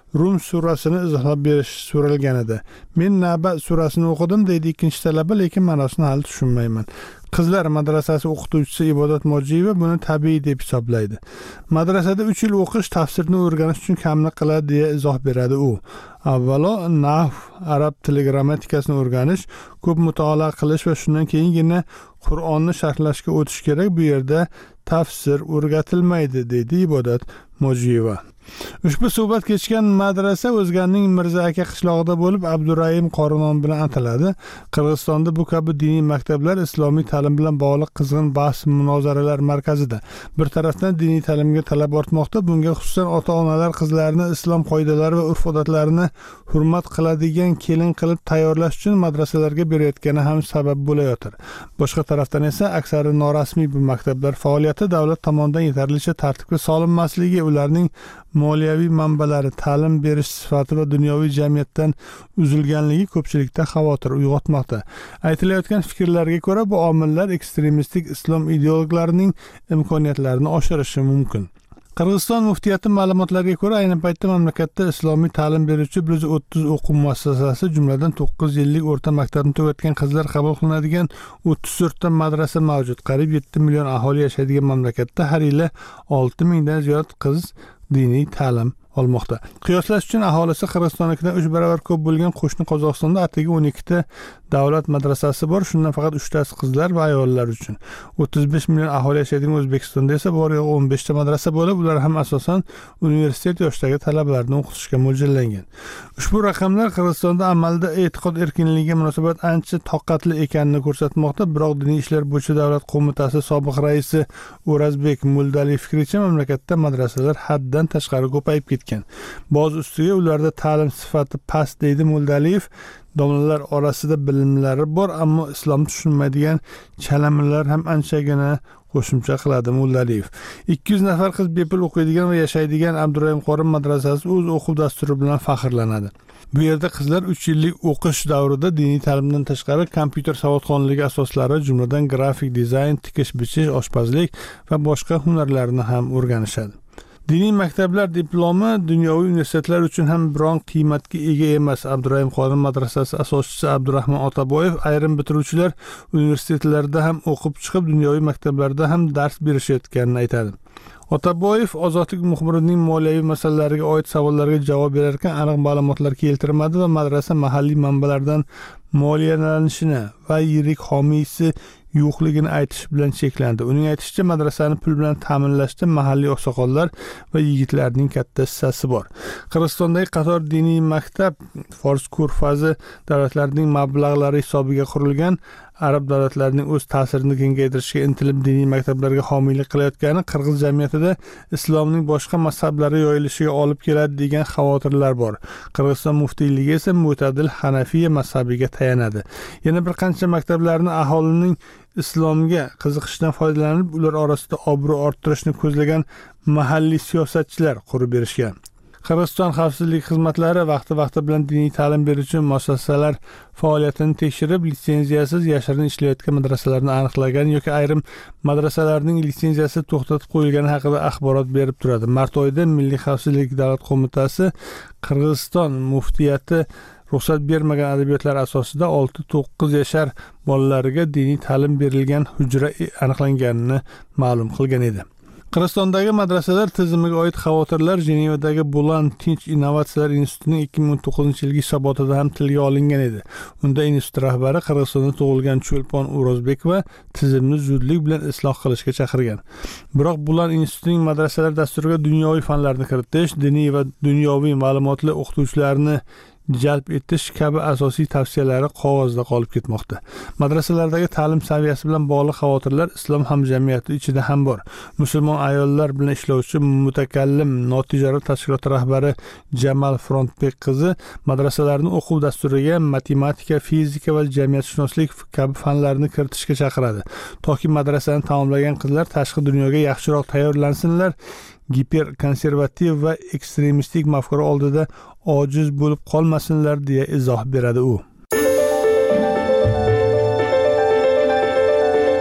Rum surasini izohlab berish so'ralgan edi. Men Naba surasini o'qidim deydi ikkinchi talaba, lekin ma'nosini hali tushunmayman. Qizlar madrasasi o'qituvchisi Ibodat Mojiyeva buni tabiiy deb hisoblaydi. Madrasada uch yil o'qish tafsirni o'rganish uchun kamlik qiladi deya izoh beradi u. Avvalo nahv, arab tili grammatikasini o'rganish, ko'p mutolaa qilish va shundan keyingina Qur'onni sharhlashga o'tish kerak. Bu yerda tafsir o'rgatilmaydi deydi Ibodat Mojiyeva. Ushbu suhbat kechgan madrasa O'zganning Mirza aka qishlog'ida bo'lib, Abdurahim Qorinon bilan ataladi. Qirg'izistonda bu kabi diniy maktablar islomiy ta'lim bilan bog'liq qizg'in bahs munozaralar markazida. Bir tarafdan diniy ta'limga talab ortmoqda, bunga xususan ota-onalar qizlarini islom qoidalari va urf-odatlarini hurmat qiladigan kelin qilib tayyorlash uchun madrasalarga berayotgani ham sabab bo'layotir. Boshqa tarafdan esa aksari norasmiy bu maktablar faoliyati davlat tomonidan yetarlicha tartibga solinmasligi, ularning moliyaviy manbalari, ta'lim berish sifati va dunyoviy jamiyatdan uzilganligi ko'pchilikda xavotir uyg'otmoqda. Aytilayotgan fikrlarga ko'ra, bu omillar ekstremistik islom ideologlarining imkoniyatlarini oshirishi mumkin. Qirg'iziston muftiyati ma'lumotlariga ko'ra, ayni paytda mamlakatda islomiy ta'lim beruvchi bir yuz o'ttiz o'quv muassasasi, jumladan to'qqiz yillik o'rta maktabni tugatgan qizlar qabul qilinadigan o'ttiz to'rt ta madrasa mavjud. Qariyb yetti million aholi yashaydigan mamlakatda har yili olti mingdan ziyod qiz diniy ta'lim olmoqda. Qiyoslash uchun aholisi Qirg'izistonnikidan uch barobar ko'p bo'lgan qo'shni Qozog'istonda atigi o'n ikki ta davlat madrasasi bor. Shundan faqat uch tasi qizlar va ayollar uchun. o'ttiz besh million aholi yashaydigan O'zbekistonda esa bor yo'q o'n besh ta madrasa bo'lib, ular ham asosan universitet yoshidagi talabalarni o'qitishga mo'ljallangan. Ushbu raqamlar Qirg'izistonda amalda e'tiqod erkinligiga munosabat ancha toqatli ekanini ko'rsatmoqda. Biroq Diniy ishlar bo'yicha davlat qo'mitasi sobiq raisi O'razbek Muldaliyev fikricha, mamlakatda madrasalar haddan tashqari ko'payib ketgan. Boz ustiga ularda ta'lim sifati past deydi Muldaliyev. Domlalar orasida bilimlari bor, ammo islom tushunmaydigan chalamirlar ham anchagina qo'shimcha qiladi Muldaliyev. ikki yuz nafar qiz bepul o'qiydigan va yashaydigan Abdurahim Qorim madrasasi o'z o'quv dasturi bilan faxrlanadi. Bu yerda qizlar uch yillik o'qish davrida diniy ta'limdan tashqari kompyuter savodxonligi asoslari, jumladan grafik dizayn, tikish bichish, oshpazlik va boshqa hunarlarni ham o'rganishadi. Diniy maktablar diplomi dunyoviy universitetlar uchun ham biron qiymatga ega emas. Abdurahim Qorim madrasasi asoschisi Abdurahmon Otaboyev ayrim bitiruvchilar universitetlarda ham o'qib chiqib, dunyoviy maktablarda ham dars berishayotganini aytadi. Otaboyev Ozodlik muxbirining moliyaviy masalalariga oid savollarga javob berarkan aniq ma'lumotlar keltirmadi va madrasa mahalliy manbalardan moliyalanishini va yirik homiysi yo'qligini aytish bilan cheklandi. Uning aytishicha, madrasani pul bilan ta'minlashda mahalliy oqsoqollar va yigitlarning katta hissasi bor. Qirg'izistondagi qator diniy maktab Fors Ko'rfazi davlatlarining mablag'lari hisobiga qurilgan. Arab davlatlarining o'z ta'sirini kengaytirishga intilib diniy maktablarga homiylik qilayotgani qirg'iz jamiyatida islomning boshqa mazhablari yoyilishiga olib keladi degan xavotirlar bor. Qirg'iziston muftiyligi esa mo'tadil Hanafiya mazhabiga tayanadi. Yana bir qancha maktablarni aholining islomga qiziqishdan foydalanib, ular orasida obro' orttirishni ko'zlagan mahalliy siyosatchilar qurib berishgan. Qirg'iziston xavfsizlik xizmatlari vaqti-vaqti bilan diniy ta'lim beruvchi muassasalar faoliyatini tekshirib, litsenziyasiz yashirin ishlayotgan madrasalarni aniqlagan yoki ayrim madrasalarning litsenziyasi to'xtatib qo'yilgani haqida axborot berib turadi. Mart oyida Milliy xavfsizlik davlat qo'mitasi Qirg'iziston muftiyati ruxsat bermagan adabiyotlar asosida olti to'qqiz yashar bolalariga diniy ta'lim berilgan hujra aniqlanganini ma'lum qilgan edi. Qirg'izistondagi madrasalar tizimiga oid xavotirlar Jenevadagi Bulan Tinch innovatsiyalar institutining ikki ming o'n to'qqizinchi yilgi hisobotida ham tilga olingan edi. Unda institut rahbari Qirg'izistonda tug'ilgan Cho'lpon O'rozbekova tizimni zudlik bilan isloh qilishga chaqirgan. Biroq Bulan institutining madrasalar dasturiga dunyoviy fanlarni kiritish, diniy va dunyoviy ma'lumotli o'qituvchilarni jalb etish kabi asosiy tavsiyalari qog'ozda qolib ketmoqda. Madrasalardagi ta'lim saviyasi bilan bog'liq xavotirlar islom hamjamiyati ichida ham bor. Musulmon ayollar bilan ishlovchi mutakallim notijorat tashkilot rahbari Jamal Frontbek qizi madrasalarning o'quv dasturiga matematika, fizika va jamiyatshunoslik kabi fanlarni kiritishga chaqiradi. Toki madrasani tamomlagan qizlar tashqi dunyoga yaxshiroq tayyorlansinlar, giperkonservativ va ekstremistik mafkura oldida ojiz bo'lib qolmasinlar deya izoh beradi u.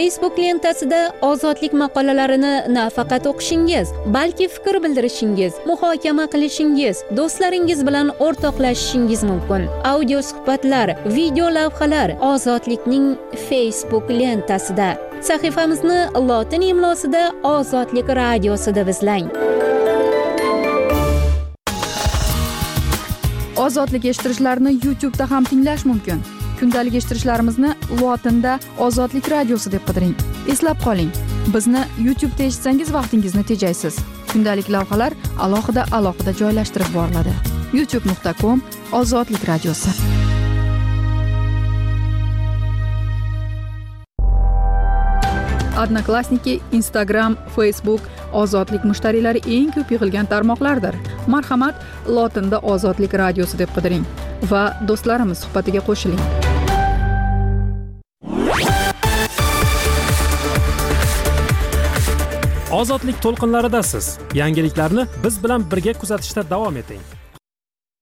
Facebook lentasida ozodlik maqolalarini nafaqat o'qishingiz, balki fikr bildirishingiz, muhokama qilishingiz, do'stlaringiz bilan o'rtoqlashishingiz mumkin. Audio suhbatlar, video lavhalar ozodlikning Facebook lentasida. Sahifamizni lotin imlosida Ozodlik radiosi deb izlang. Ozodlik eshittirishlarni YouTube da ham tinglash mumkin. Kundalik eshittirishlarimizni lotinda Ozodlik radiosi deb qidiring. Eslab qoling, bizni YouTube da eshitsangiz vaqtingizni tejaysiz. Kundalik lavhalar alohida alohida joylashtirib boriladi. youtube nuqta com Ozodlik radiosi. Odnoklassniki, Instagram, Facebook ozodlik mushtariylari eng ko'p yig'ilgan tarmoqlardir. Marhamat, lotinda Ozodlik radiosi deb qidiring va do'stlarimiz suhbatiga qo'shiling. Ozodlik to'lqinlaridasiz. Yangiliklarni biz bilan birga kuzatishda davom eting.